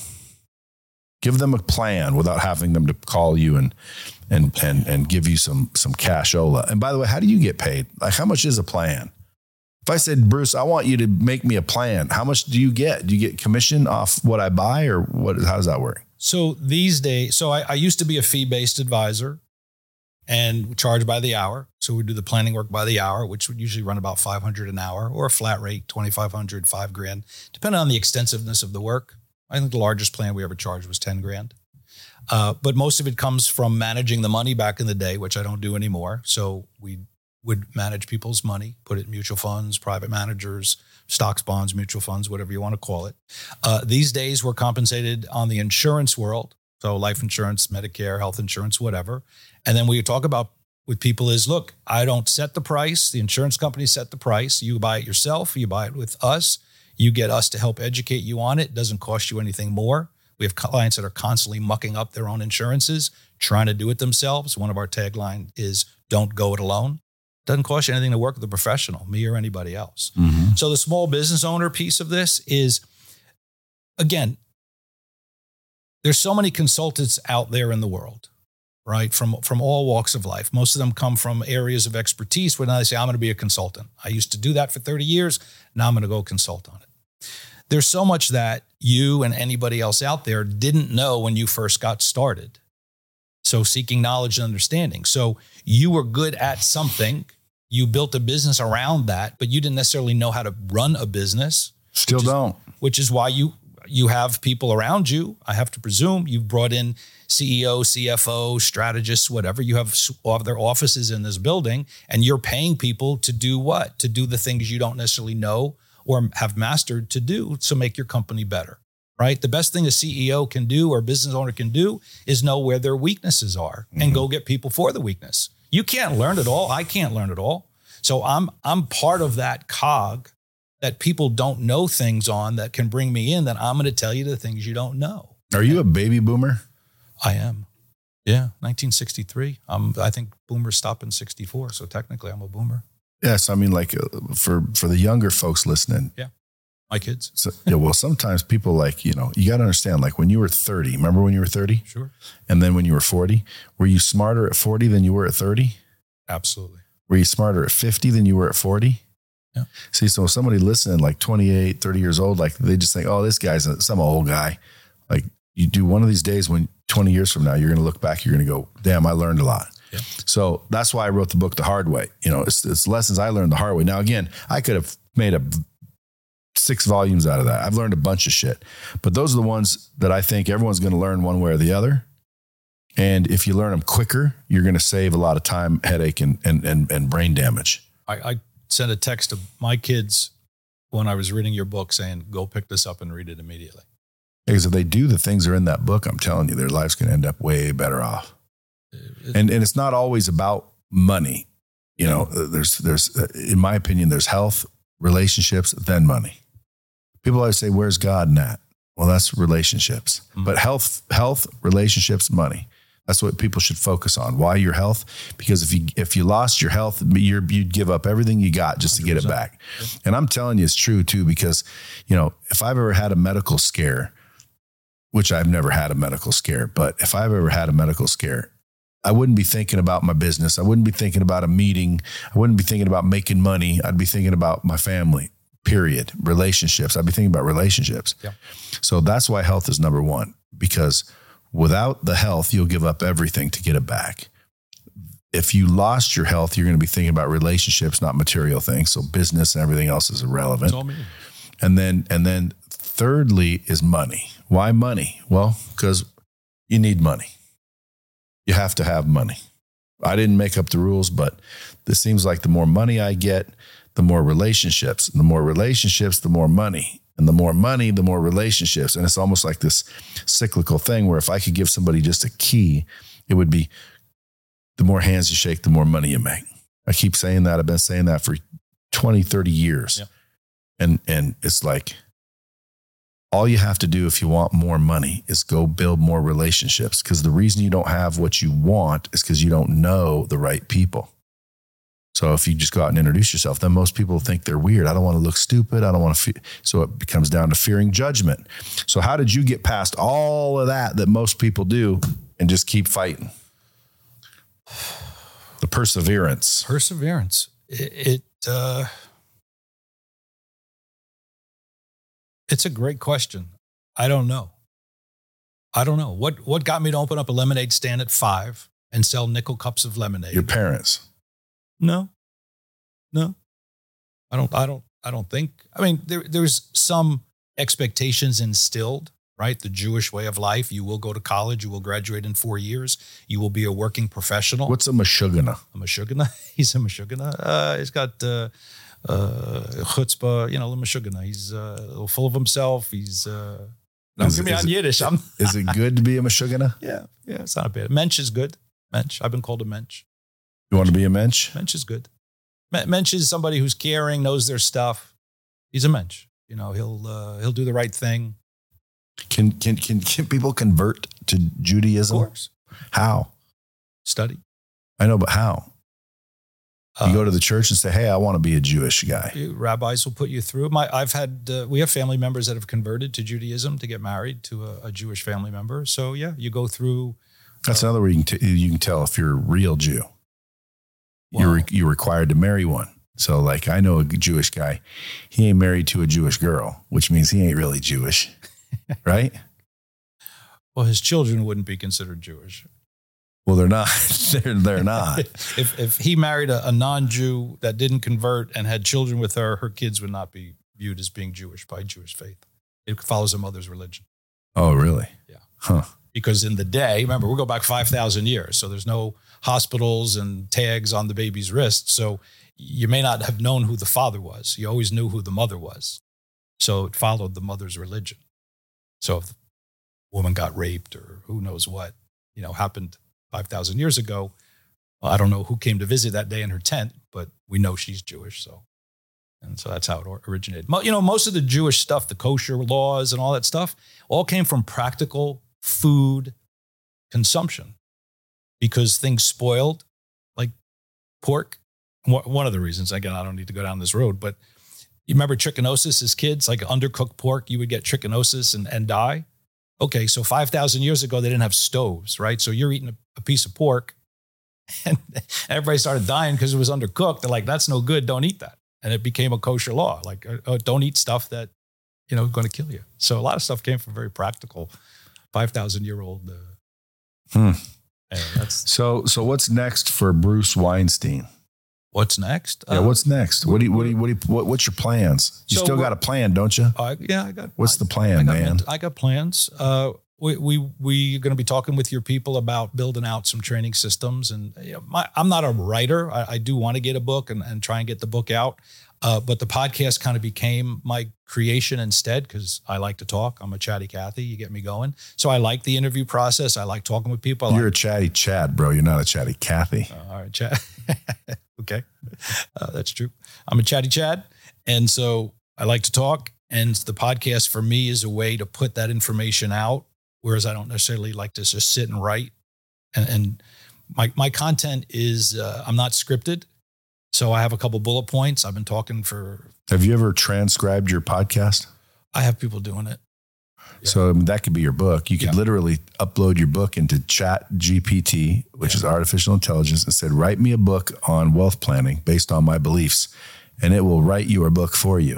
Give them a plan without having them to call you and give you some cashola. And by the way, how do you get paid? Like, how much is a plan? If I said, Bruce, I want you to make me a plan, how much do you get? Do you get commission off what I buy, or what? How does that work? So these days, I used to be a fee-based advisor and charge by the hour. So we do the planning work by the hour, which would usually run about $500 an hour, or a flat rate, $2,500, $5,000, depending on the extensiveness of the work. I think the largest plan we ever charged was $10,000. But most of it comes from managing the money back in the day, which I don't do anymore. So we would manage people's money, put it in mutual funds, private managers, stocks, bonds, mutual funds, whatever you want to call it. These days, we're compensated on the insurance world. So life insurance, Medicare, health insurance, whatever. And then we talk about with people is, look, I don't set the price. The insurance companies set the price. You buy it yourself. You buy it with us. You get us to help educate you on it. It doesn't cost you anything more. We have clients that are constantly mucking up their own insurances, trying to do it themselves. One of our tagline is, don't go it alone. Doesn't cost you anything to work with a professional, me or anybody else. Mm-hmm. So the small business owner piece of this is, again, there's so many consultants out there in the world, right? From all walks of life. Most of them come from areas of expertise when they say, I'm going to be a consultant. I used to do that for 30 years. Now I'm going to go consult on it. There's so much that you and anybody else out there didn't know when you first got started. So seeking knowledge and understanding. So you were good at something. You built a business around that, but you didn't necessarily know how to run a business. Still don't. Which is why you have people around you. I have to presume you've brought in CEO, CFO, strategists, whatever. You have their offices in this building, and you're paying people to do what? To do the things you don't necessarily know or have mastered to do to make your company better. right? The best thing a CEO can do or a business owner can do is know where their weaknesses are and go get people for the weakness. You can't learn it all. I can't learn it all. So I'm part of that cog that people don't know things on that can bring me in, that I'm going to tell you the things you don't know. Are you a baby boomer? I am. Yeah, 1963. I think boomers stop in 64, so technically I'm a boomer. Yes, I mean, like for the younger folks listening. Yeah, my kids. So, yeah, well, sometimes people like, you got to understand, like when you were 30, remember when you were 30? Sure. And then when you were 40, were you smarter at 40 than you were at 30? Absolutely. Were you smarter at 50 than you were at 40? Yeah. See, so somebody listening like 28, 30 years old, like they just think, oh, this guy's some old guy. Like you do one of these days when 20 years from now, you're going to look back, you're going to go, damn, I learned a lot. Yeah. So that's why I wrote the book, The Hard Way. It's lessons I learned the hard way. Now, again, I could have made 6 volumes out of that. I've learned a bunch of shit, but those are the ones that I think everyone's going to learn one way or the other. And if you learn them quicker, you're going to save a lot of time, headache, and brain damage. I sent a text to my kids when I was reading your book saying, go pick this up and read it immediately. Because if they do the things that are in that book, I'm telling you, their life's going to end up way better off. And it's not always about money. There's in my opinion, there's health, relationships, then money. People always say, where's God in that? Well, that's relationships. Mm-hmm. But health, relationships, money. That's what people should focus on. Why your health? Because if you lost your health, you'd give up everything you got just 100%. To get it back. Yeah. And I'm telling you, it's true too, because, if I've ever had a medical scare, which I've never had a medical scare, but if I've ever had a medical scare, I wouldn't be thinking about my business. I wouldn't be thinking about a meeting. I wouldn't be thinking about making money. I'd be thinking about my family, period. Relationships. I'd be thinking about relationships. Yeah. So that's why health is number one, because without the health, you'll give up everything to get it back. If you lost your health, you're going to be thinking about relationships, not material things. So business and everything else is irrelevant. It's all me. And then thirdly is money. Why money? Well, because you need money. You have to have money. I didn't make up the rules, but this seems like the more money I get, the more relationships. And the more relationships, the more money. And the more money, the more relationships. And it's almost like this cyclical thing where if I could give somebody just a key, it would be the more hands you shake, the more money you make. I keep saying that. I've been saying that for 20, 30 years. Yeah. And it's like, all you have to do if you want more money is go build more relationships. Because the reason you don't have what you want is because you don't know the right people. So if you just go out and introduce yourself, then most people think they're weird. I don't want to look stupid. I don't want to so it comes down to fearing judgment. So how did you get past all of that most people do and just keep fighting? The perseverance. Perseverance. It's a great question. I don't know. What got me to open up a lemonade stand at 5 and sell nickel cups of lemonade? Your parents. No. I don't think. I mean, there's some expectations instilled, right? The Jewish way of life. You will go to college. You will graduate in 4 years. You will be a working professional. What's a mashugana? A mashugana? He's a mashugana. He's got chutzpah, the mashugana. He's a little full of himself. He's don't give me on Yiddish. Is it good to be a mashugana? Yeah, it's not bad. Mensch is good. Mensch. I've been called a mensch. You want to be a mensch? Mensch is good. Mensch is somebody who's caring, knows their stuff. He's a mensch. He'll do the right thing. Can people convert to Judaism? Of course. How? Study. I know, but how? You go to the church and say, "Hey, I want to be a Jewish guy." Rabbis will put you through. We have family members that have converted to Judaism to get married to a Jewish family member. So yeah, you go through. That's another way you can tell if you're a real Jew. Wow. You're required to marry one. So like I know a Jewish guy, he ain't married to a Jewish girl, which means he ain't really Jewish, right? Well, his children wouldn't be considered Jewish. Well, they're not. They're not. If he married a non-Jew that didn't convert and had children with her, her kids would not be viewed as being Jewish by Jewish faith. It follows a mother's religion. Oh, really? Yeah. Huh. Because in the day, remember, we'll go back 5,000 years. So there's no hospitals and tags on the baby's wrist. So you may not have known who the father was. You always knew who the mother was. So it followed the mother's religion. So if the woman got raped or who knows what, happened 5,000 years ago, well, I don't know who came to visit that day in her tent, but we know she's Jewish. So that's how it originated. Most of the Jewish stuff, the kosher laws and all that stuff, all came from practical food consumption because things spoiled, like pork. One of the reasons, again, I don't need to go down this road, but you remember trichinosis as kids, like undercooked pork, you would get trichinosis and die. Okay, so 5,000 years ago, they didn't have stoves, right? So you're eating a piece of pork and everybody started dying because it was undercooked. They're like, that's no good, don't eat that. And it became a kosher law, like, don't eat stuff that, going to kill you. So a lot of stuff came from very practical 5,000-year-old. So what's next for Bruce Weinstein? What's next? Yeah, what's next? What's your plans? You still got a plan, don't you? Yeah, I got. What's the plan, man? I got plans. We're going to be talking with your people about building out some training systems. And I'm not a writer. I do want to get a book and try and get the book out. But the podcast kind of became my creation instead because I like to talk. I'm a chatty Cathy. You get me going. So I like the interview process. I like talking with people. You're a chatty Chad, bro. You're not a chatty Cathy. All right, Chad. Okay. That's true. I'm a chatty Chad. And so I like to talk. And the podcast for me is a way to put that information out. Whereas I don't necessarily like to just sit and write. And my content is, I'm not scripted. So I have a couple bullet points. I've been talking for. Have you ever transcribed your podcast? I have people doing it. Yeah. So that could be your book. You could literally upload your book into ChatGPT, which is artificial intelligence, and said, write me a book on wealth planning based on my beliefs. And it will write you a book for you.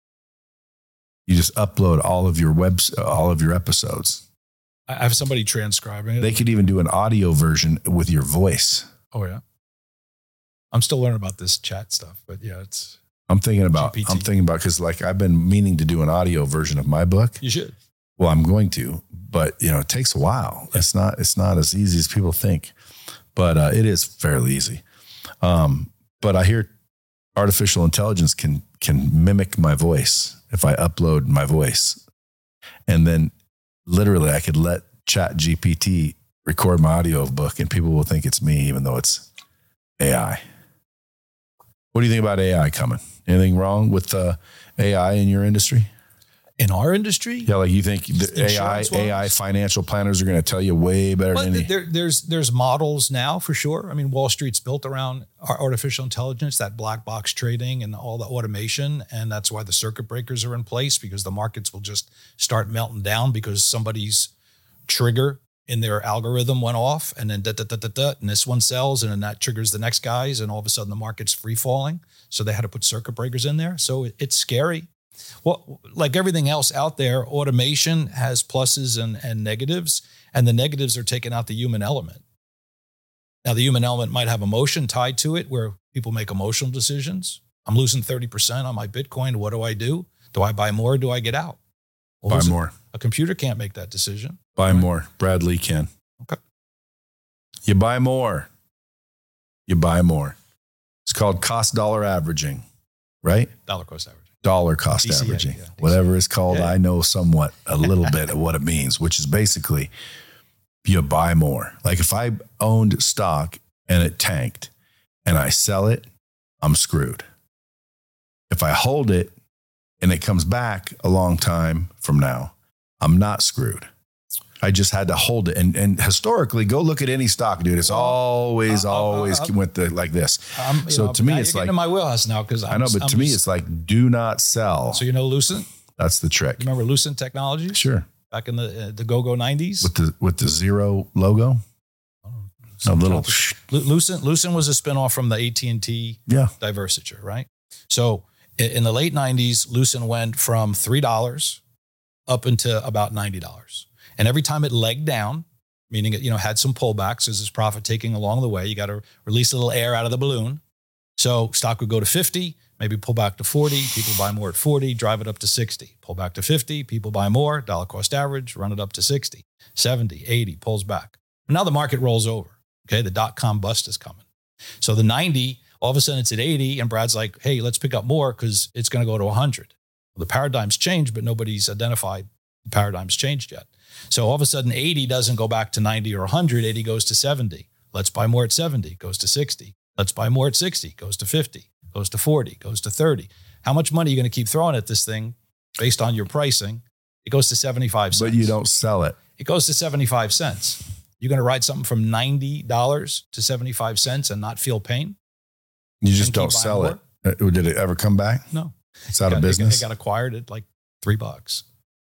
You just upload all of your episodes. I have somebody transcribing it. They could even do an audio version with your voice. Oh, yeah. I'm still learning about this chat stuff, but yeah, I'm thinking about, because like I've been meaning to do an audio version of my book. You should. Well, I'm going to, but it takes a while. Yeah. It's not as easy as people think, but it is fairly easy. But I hear artificial intelligence can mimic my voice if I upload my voice. And then literally I could let ChatGPT record my audio book and people will think it's me, even though it's AI. What do you think about AI coming? Anything wrong with AI in your industry? In our industry? Yeah, like you think the AI financial planners are going to tell you way better than any. There's models now for sure. I mean, Wall Street's built around artificial intelligence, that black box trading and all the automation. And that's why the circuit breakers are in place, because the markets will just start melting down because somebody's trigger in their algorithm went off, and then and this one sells, and then that triggers the next guys, and all of a sudden the market's free falling. So they had to put circuit breakers in there. So it's scary. Well, like everything else out there, automation has pluses and negatives, and the negatives are taking out the human element. Now, the human element might have emotion tied to it, where people make emotional decisions. I'm losing 30% on my Bitcoin. What do? Do I buy more? Or do I get out? Well, buy more. A computer can't make that decision. Buy more. Brad Lee can. Okay. You buy more. You buy more. It's called cost dollar averaging, right? Dollar cost averaging. Dollar cost DCA, averaging. Yeah, whatever it's called, I know somewhat a little bit of what it means, which is basically you buy more. Like if I owned stock and it tanked and I sell it, I'm screwed. If I hold it and it comes back a long time from now, I'm not screwed. I just had to hold it. And historically, go look at any stock, dude. It's always went like this. So to me, it's like in my wheelhouse now, because I know, but to me, it's like do not sell. So Lucent? That's the trick. You remember Lucent Technologies? Sure. Back in the go-go 90s with the zero logo. A little Lucent was a spinoff from the AT&T divestiture, right? So in the late 90s, Lucent went from $3 up into about $90. And every time it legged down, meaning it had some pullbacks as its profit taking along the way, you got to release a little air out of the balloon. So stock would go to 50, maybe pull back to 40, people buy more at 40, drive it up to 60, pull back to 50, people buy more, dollar cost average, run it up to 60, 70, 80, pulls back. Now the market rolls over. Okay, the dot-com bust is coming. So the 90, all of a sudden it's at 80, and Brad's like, hey, let's pick up more because it's going to go to 100. Well, the paradigm's changed, but nobody's identified The paradigm's changed yet. So all of a sudden 80 doesn't go back to 90 or 100, 80 goes to 70. Let's buy more at 70, goes to 60. Let's buy more at 60, goes to 50, goes to 40, goes to 30. How much money are you going to keep throwing at this thing based on your pricing? It goes to 75 cents. But you don't sell it. It goes to 75 cents. You're going to ride something from $90 to 75 cents and not feel pain? You just don't sell it. Did it ever come back? No. It's out of business? It got acquired at like $3.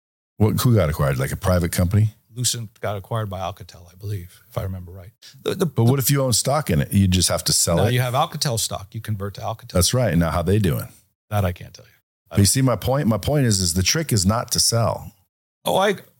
Who got acquired? Like a private company? Lucent got acquired by Alcatel, I believe, if I remember right. But what if you own stock in it? You just have to sell it? Now you have Alcatel stock. You convert to Alcatel. That's right. Now, how they doing? That I can't tell you. But you see my point? My point is the trick is not to sell. Oh,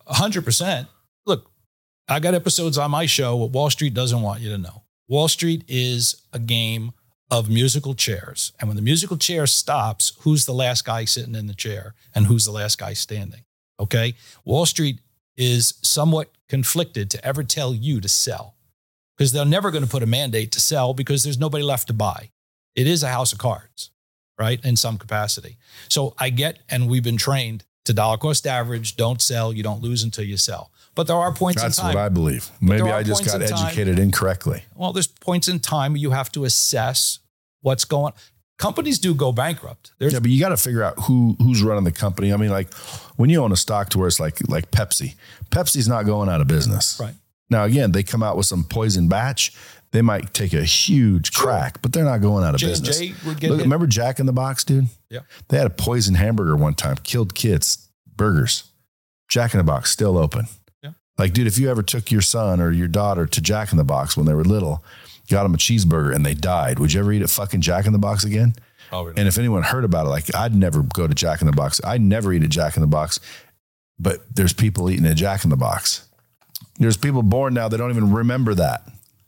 100%. Look, I got episodes on my show what Wall Street doesn't want you to know. Wall Street is a game of musical chairs. And when the musical chair stops, who's the last guy sitting in the chair and who's the last guy standing? Okay? Wall Street is somewhat conflicted to ever tell you to sell because they're never going to put a mandate to sell because there's nobody left to buy. It is a house of cards, right? In some capacity. So I get, and we've been trained to dollar cost average, don't sell, you don't lose until you sell. But there are points in time. That's what I believe. Maybe I just got educated incorrectly. Well, there's points in time you have to assess what's going on. Companies do go bankrupt. Yeah, but you got to figure out who's running the company. I mean, like when you own a stock to where it's like Pepsi, Pepsi's not going out of business. Right. Now, again, they come out with some poison batch. They might take a huge crack, but they're not going out of business. Remember Jack in the Box, dude? Yeah. They had a poison hamburger one time, killed kids, burgers. Jack in the Box still open. Yeah. Like, dude, if you ever took your son or your daughter to Jack in the Box when they were little, got them a cheeseburger and they died, would you ever eat at fucking Jack in the Box again? Oh, really? And if anyone heard about it, like I'd never go to Jack in the Box. I'd never eat at Jack in the Box, but there's people eating at Jack in the Box. There's people born now that don't even remember that.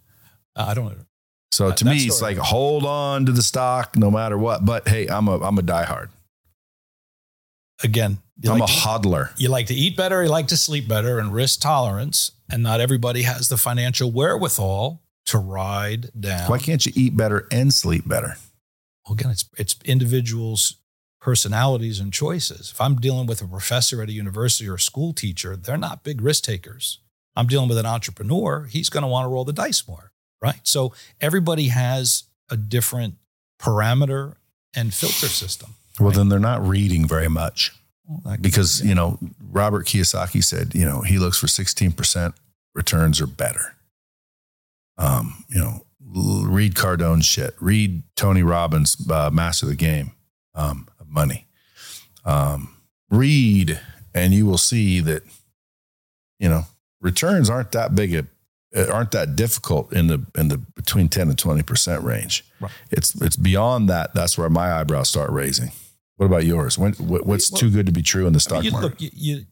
I don't know. So to me, it's like, hold on to the stock no matter what. But hey, I'm a diehard. Again, I'm a hodler. You like to eat better, you like to sleep better, and risk tolerance. And not everybody has the financial wherewithal to ride down. Why can't you eat better and sleep better? Well, again, it's individuals' personalities and choices. If I'm dealing with a professor at a university or a school teacher, they're not big risk takers. I'm dealing with an entrepreneur. He's going to want to roll the dice more, right? So everybody has a different parameter and filter system. Well, then they're not reading very much because, Robert Kiyosaki said, he looks for 16% returns or better. Read Cardone's shit, read Tony Robbins' Master the Game of Money. Read, and you will see that, returns aren't that difficult in the between 10 and 20% range. Right. It's beyond that. That's where my eyebrows start raising. What about yours? What's too good to be true in the stock market? Look,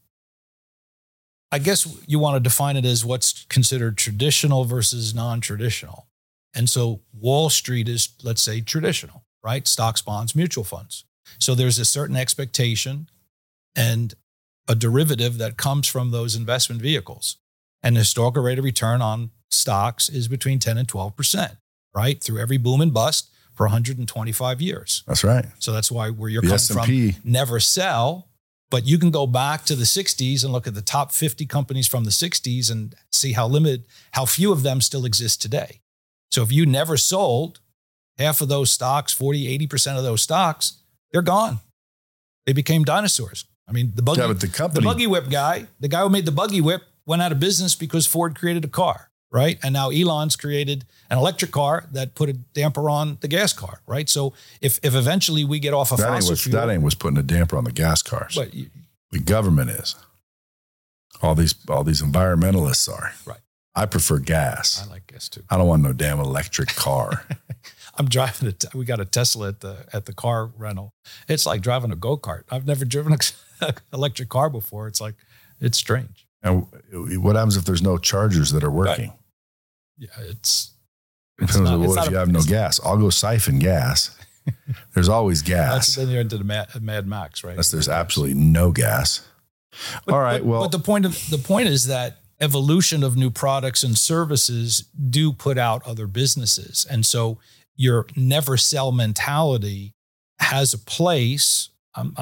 I guess you want to define it as what's considered traditional versus non-traditional. And so Wall Street is, let's say, traditional, right? Stocks, bonds, mutual funds. So there's a certain expectation and a derivative that comes from those investment vehicles. And the historical rate of return on stocks is between 10 and 12%, right? Through every boom and bust for 125 years. That's right. So that's why where you're coming from, never sell. But you can go back to the 60s and look at the top 50 companies from the 60s and see how few of them still exist today. So if you never sold half of those stocks, 40, 80% of those stocks, they're gone. They became dinosaurs. I mean, the buggy whip guy, the guy who made the buggy whip went out of business because Ford created a car, right? And now Elon's created an electric car that put a damper on the gas car, right? So if eventually we get off of fossil fuel. That ain't what's putting a damper on the gas cars. But the government is. All these environmentalists are. Right. I prefer gas. I like gas too. I don't want no damn electric car. I'm driving we got a Tesla at the car rental. It's like driving a go-kart. I've never driven an electric car before. It's strange. And what happens if there's no chargers that are working? Right. Yeah, it's if you have no gas? I'll go siphon gas. There's always gas. Then you're into the Mad Max, right? Unless there's absolutely no gas. All right. But the point is that evolution of new products and services do put out other businesses. And so your never sell mentality has a place. I'm not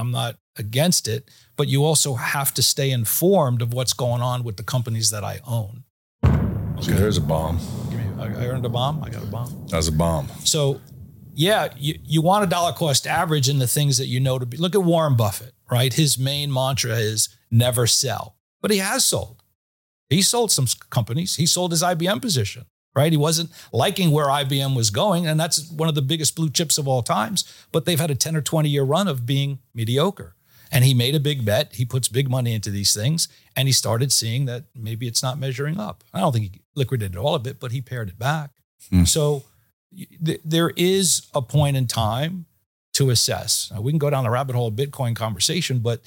against it, but you also have to stay informed of what's going on with the companies that I own. Okay, there's a bomb. I earned a bomb. I got a bomb. That was a bomb. So, yeah, you want a dollar cost average in the things that you know to be. Look at Warren Buffett, right? His main mantra is never sell, but he has sold. He sold some companies. He sold his IBM position, right? He wasn't liking where IBM was going, and that's one of the biggest blue chips of all times, but they've had a 10 or 20 year run of being mediocre. And he made a big bet. He puts big money into these things, and he started seeing that maybe it's not measuring up. I don't think he liquidated all of it, but he pared it back. So there is a point in time to assess. Now, we can go down the rabbit hole of Bitcoin conversation, but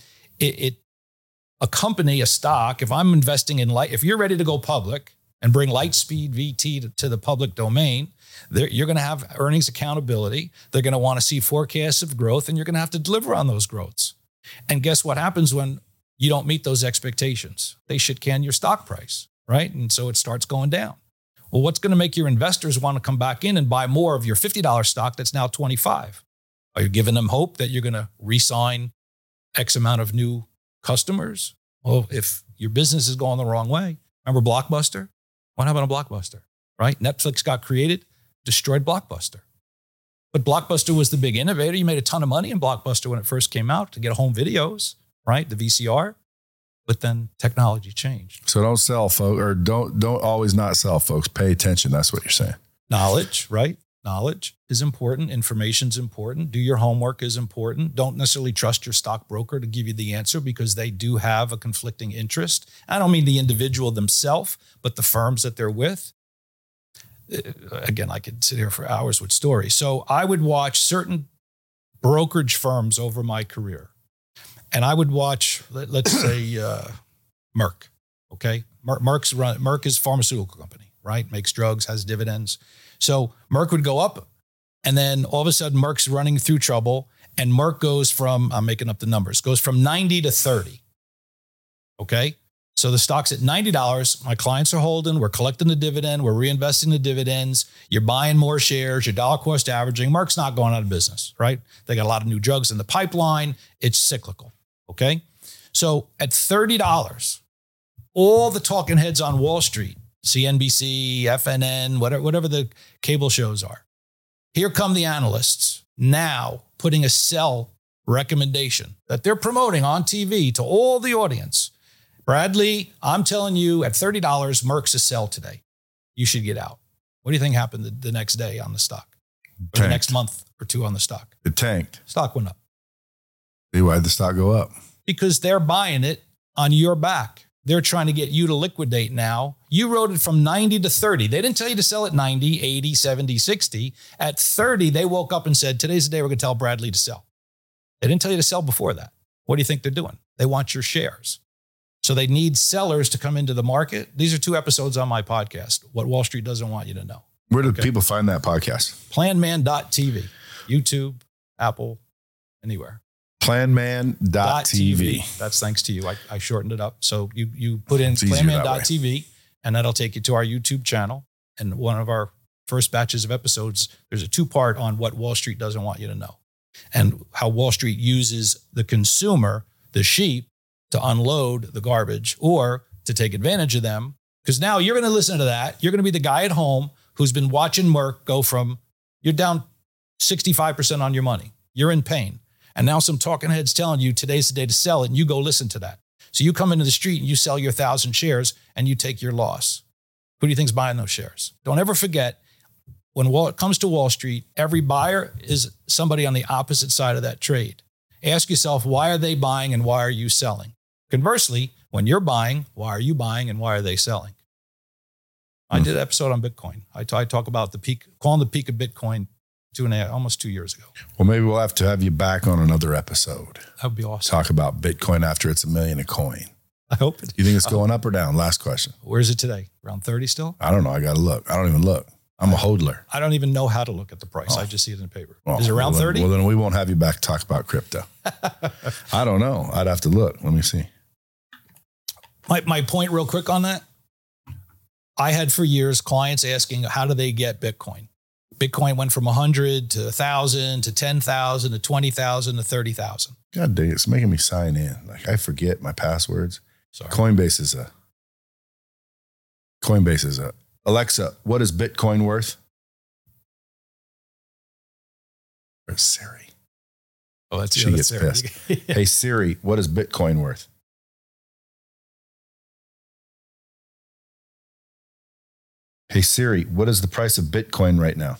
a company, a stock, if I'm investing in if you're ready to go public and bring Lightspeed VT to the public domain, you're going to have earnings accountability. They're going to want to see forecasts of growth, and you're going to have to deliver on those growths. And guess what happens when you don't meet those expectations? They shit can your stock price, right? And so it starts going down. Well, what's going to make your investors want to come back in and buy more of your $50 stock that's now $25? Are you giving them hope that you're going to re-sign X amount of new customers? Well, if your business is going the wrong way, remember Blockbuster? What happened to Blockbuster, right? Netflix got created, destroyed Blockbuster. But Blockbuster was the big innovator. You made a ton of money in Blockbuster when it first came out to get home videos, right? The VCR. But then technology changed. So don't sell, folks, or don't always not sell, folks. Pay attention. That's what you're saying. Knowledge, right? Knowledge is important. Information's important. Do your homework is important. Don't necessarily trust your stockbroker to give you the answer because they do have a conflicting interest. I don't mean the individual themselves, but the firms that they're with. Again, I could sit here for hours with stories. So I would watch certain brokerage firms over my career. And I would watch, let's say, Merck, okay? Merck is a pharmaceutical company, right? Makes drugs, has dividends. So Merck would go up, and then all of a sudden Merck's running through trouble, and Merck goes from, I'm making up the numbers, goes from 90 to 30, okay? So the stock's at $90. My clients are holding. We're collecting the dividend. We're reinvesting the dividends. You're buying more shares. Your dollar cost averaging. Merck's not going out of business, right? They got a lot of new drugs in the pipeline. It's cyclical, okay? So at $30, all the talking heads on Wall Street, CNBC, FNN, whatever the cable shows are, here come the analysts now putting a sell recommendation that they're promoting on TV to all the audience. Bradley, I'm telling you, at $30, Merck's a sell today. You should get out. What do you think happened the next day on the stock? Or the next month or two on the stock? It tanked. Stock went up. Why did the stock go up? Because they're buying it on your back. They're trying to get you to liquidate now. You wrote it from 90 to 30. They didn't tell you to sell at 90, 80, 70, 60. At 30, they woke up and said, today's the day we're going to tell Bradley to sell. They didn't tell you to sell before that. What do you think they're doing? They want your shares. So they need sellers to come into the market. These are 2 episodes on my podcast, What Wall Street Doesn't Want You to Know. Where do people find that podcast? Planman.tv, YouTube, Apple, anywhere. Planman.tv. That's thanks to you. I shortened it up. So you put in Planman.tv, and that'll take you to our YouTube channel. And one of our first batches of episodes, there's a 2-part on what Wall Street doesn't want you to know and how Wall Street uses the consumer, the sheep, to unload the garbage or to take advantage of them. Because now you're going to listen to that. You're going to be the guy at home who's been watching Merck go from, you're down 65% on your money. You're in pain. And now some talking heads telling you today's the day to sell it, and you go listen to that. So you come into the street and you sell your 1,000 shares and you take your loss. Who do you think's buying those shares? Don't ever forget, when it comes to Wall Street, every buyer is somebody on the opposite side of that trade. Ask yourself, why are they buying and why are you selling? Conversely, when you're buying, why are you buying and why are they selling? I did an episode on Bitcoin. I talk about the peak, calling the peak of Bitcoin almost 2 years ago. Well, maybe we'll have to have you back on another episode. That would be awesome. Talk about Bitcoin after it's $1 million a coin. I hope it. You think it's going up or down? Last question. Where is it today? Around 30 still? I don't know. I got to look. I don't even look. I'm a hodler. I don't even know how to look at the price. I just see it in the paper. Well, is it around 30? Well, then we won't have you back to talk about crypto. I don't know. I'd have to look. Let me see. My point real quick on that. I had for years clients asking, how do they get Bitcoin? Bitcoin went from 100 to 1,000 to 10,000 to 20,000 to 30,000. God dang, it's making me sign in. Like I forget my passwords. Sorry. Coinbase is a. Alexa, what is Bitcoin worth? Or Siri. Oh, that's She gets pissed. Hey Siri, what is Bitcoin worth? Hey Siri, what is the price of Bitcoin right now?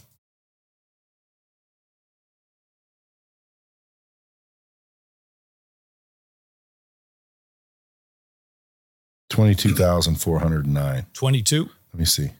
$22,409. 22. Let me see.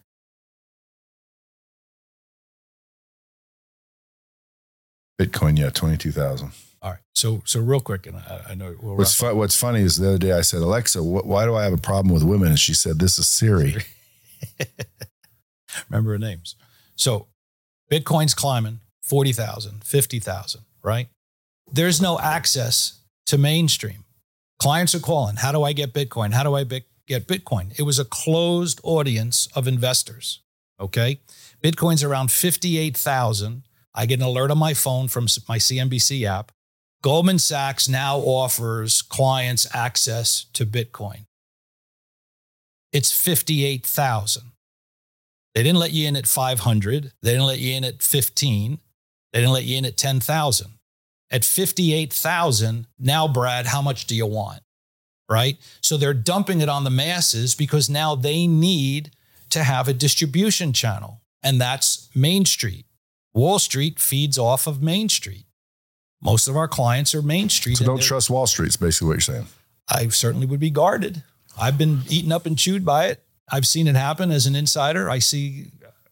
Bitcoin, yeah, 22,000. All right. So real quick, and I know we'll what's funny is the other day I said, Alexa, why do I have a problem with women? And she said, this is Siri. Remember her names. So Bitcoin's climbing 40,000, 50,000, right? There's no access to mainstream. Clients are calling, how do I get Bitcoin? How do I get Bitcoin? It was a closed audience of investors, okay? Bitcoin's around 58,000. I get an alert on my phone from my CNBC app. Goldman Sachs now offers clients access to Bitcoin. It's 58,000. They didn't let you in at 500. They didn't let you in at 15. They didn't let you in at 10,000. At 58,000, now, Brad, how much do you want? Right? So they're dumping it on the masses because now they need to have a distribution channel, and that's Main Street. Wall Street feeds off of Main Street. Most of our clients are Main Street. So don't trust Wall Street is basically what you're saying. I certainly would be guarded. I've been eaten up and chewed by it. I've seen it happen as an insider. I've seen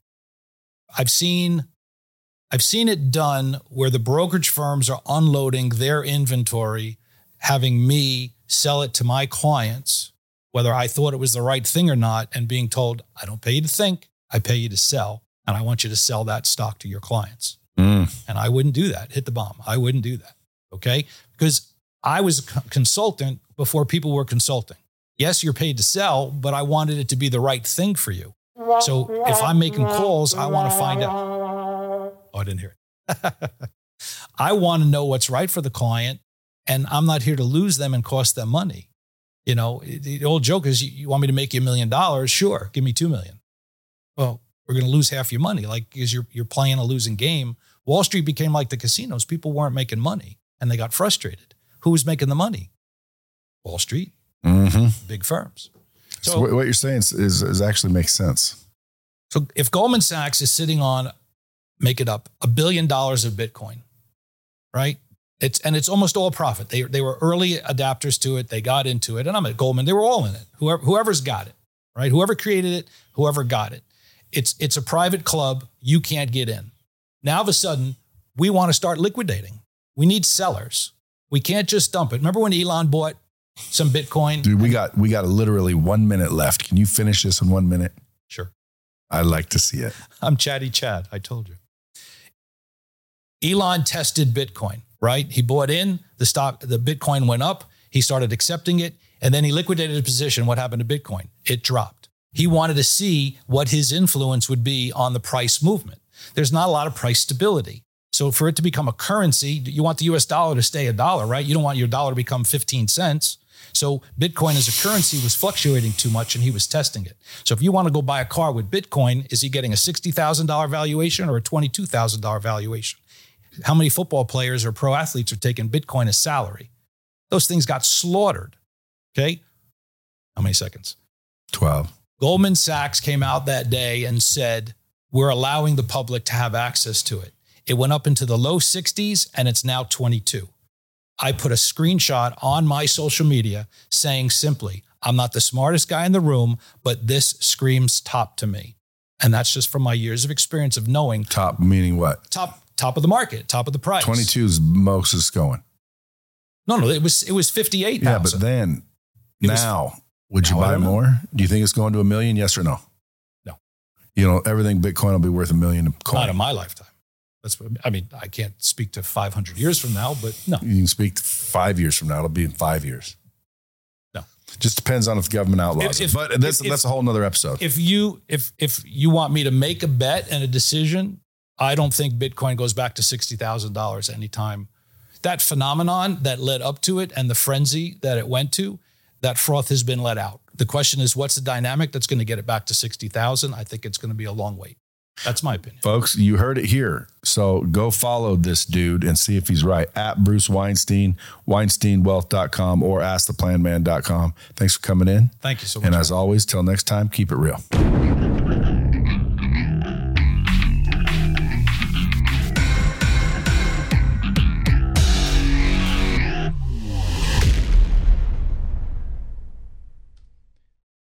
it done where the brokerage firms are unloading their inventory, having me sell it to my clients, whether I thought it was the right thing or not, and being told, I don't pay you to think, I pay you to sell, and I want you to sell that stock to your clients. And I wouldn't do that. Hit the bomb. I wouldn't do that. Okay? Because I was a consultant before people were consulting. Yes, you're paid to sell, but I wanted it to be the right thing for you. So if I'm making calls, I want to find out. Oh, I didn't hear it. I want to know what's right for the client, and I'm not here to lose them and cost them money. You know, the old joke is, you want me to make you $1 million? Sure, give me $2 million. Well, we're going to lose half your money, like, because you're playing a losing game. Wall Street became like the casinos. People weren't making money, and they got frustrated. Who was making the money? Wall Street, big firms. So what you're saying is actually makes sense. So if Goldman Sachs is sitting on, make it up, $1 billion of Bitcoin, right? It's almost all profit. They were early adapters to it. They got into it. And I'm at Goldman. They were all in it. Whoever's got it, right? Whoever created it, whoever got it. It's a private club. You can't get in. Now, all of a sudden, we want to start liquidating. We need sellers. We can't just dump it. Remember when Elon bought some Bitcoin? Dude, we got literally 1 minute left. Can you finish this in 1 minute? Sure. I'd like to see it. I'm Chatty Chad. I told you. Elon tested Bitcoin, right? He bought in the stock, the Bitcoin went up. He started accepting it, and then he liquidated his position. What happened to Bitcoin? It dropped. He wanted to see what his influence would be on the price movement. There's not a lot of price stability. So for it to become a currency, you want the US dollar to stay a dollar, right? You don't want your dollar to become 15 cents. So Bitcoin as a currency was fluctuating too much, and he was testing it. So if you want to go buy a car with Bitcoin, is he getting a $60,000 valuation or a $22,000 valuation? How many football players or pro athletes are taking Bitcoin as salary? Those things got slaughtered. Okay. How many seconds? 12. Goldman Sachs came out that day and said, we're allowing the public to have access to it. It went up into the low 60s, and it's now 22. I put a screenshot on my social media saying simply, I'm not the smartest guy in the room, but this screams top to me. And that's just from my years of experience of knowing. Top meaning what? Top of the market, top of the price. 22 is most is going. No, it was 58,000. Yeah, but then would you buy more? Do you think it's going to $1 million? Yes or no? No. You know, everything Bitcoin will be worth $1 million a coin. Not in my lifetime. I can't speak to 500 years from now, but no. You can speak to 5 years from now. It'll be in 5 years. No. Just depends on if government outlaws it. But that's a whole nother episode. If you want me to make a bet and a decision, I don't think Bitcoin goes back to $60,000 anytime. that phenomenon that led up to it and the frenzy that it went to, that froth has been let out. The question is, what's the dynamic that's going to get it back to 60,000? I think it's going to be a long wait. That's my opinion. Folks, you heard it here. So go follow this dude and see if he's right. At Bruce Weinstein, WeinsteinWealth.com or AskThePlanMan.com. Thanks for coming in. Thank you so much. And as always, till next time, keep it real.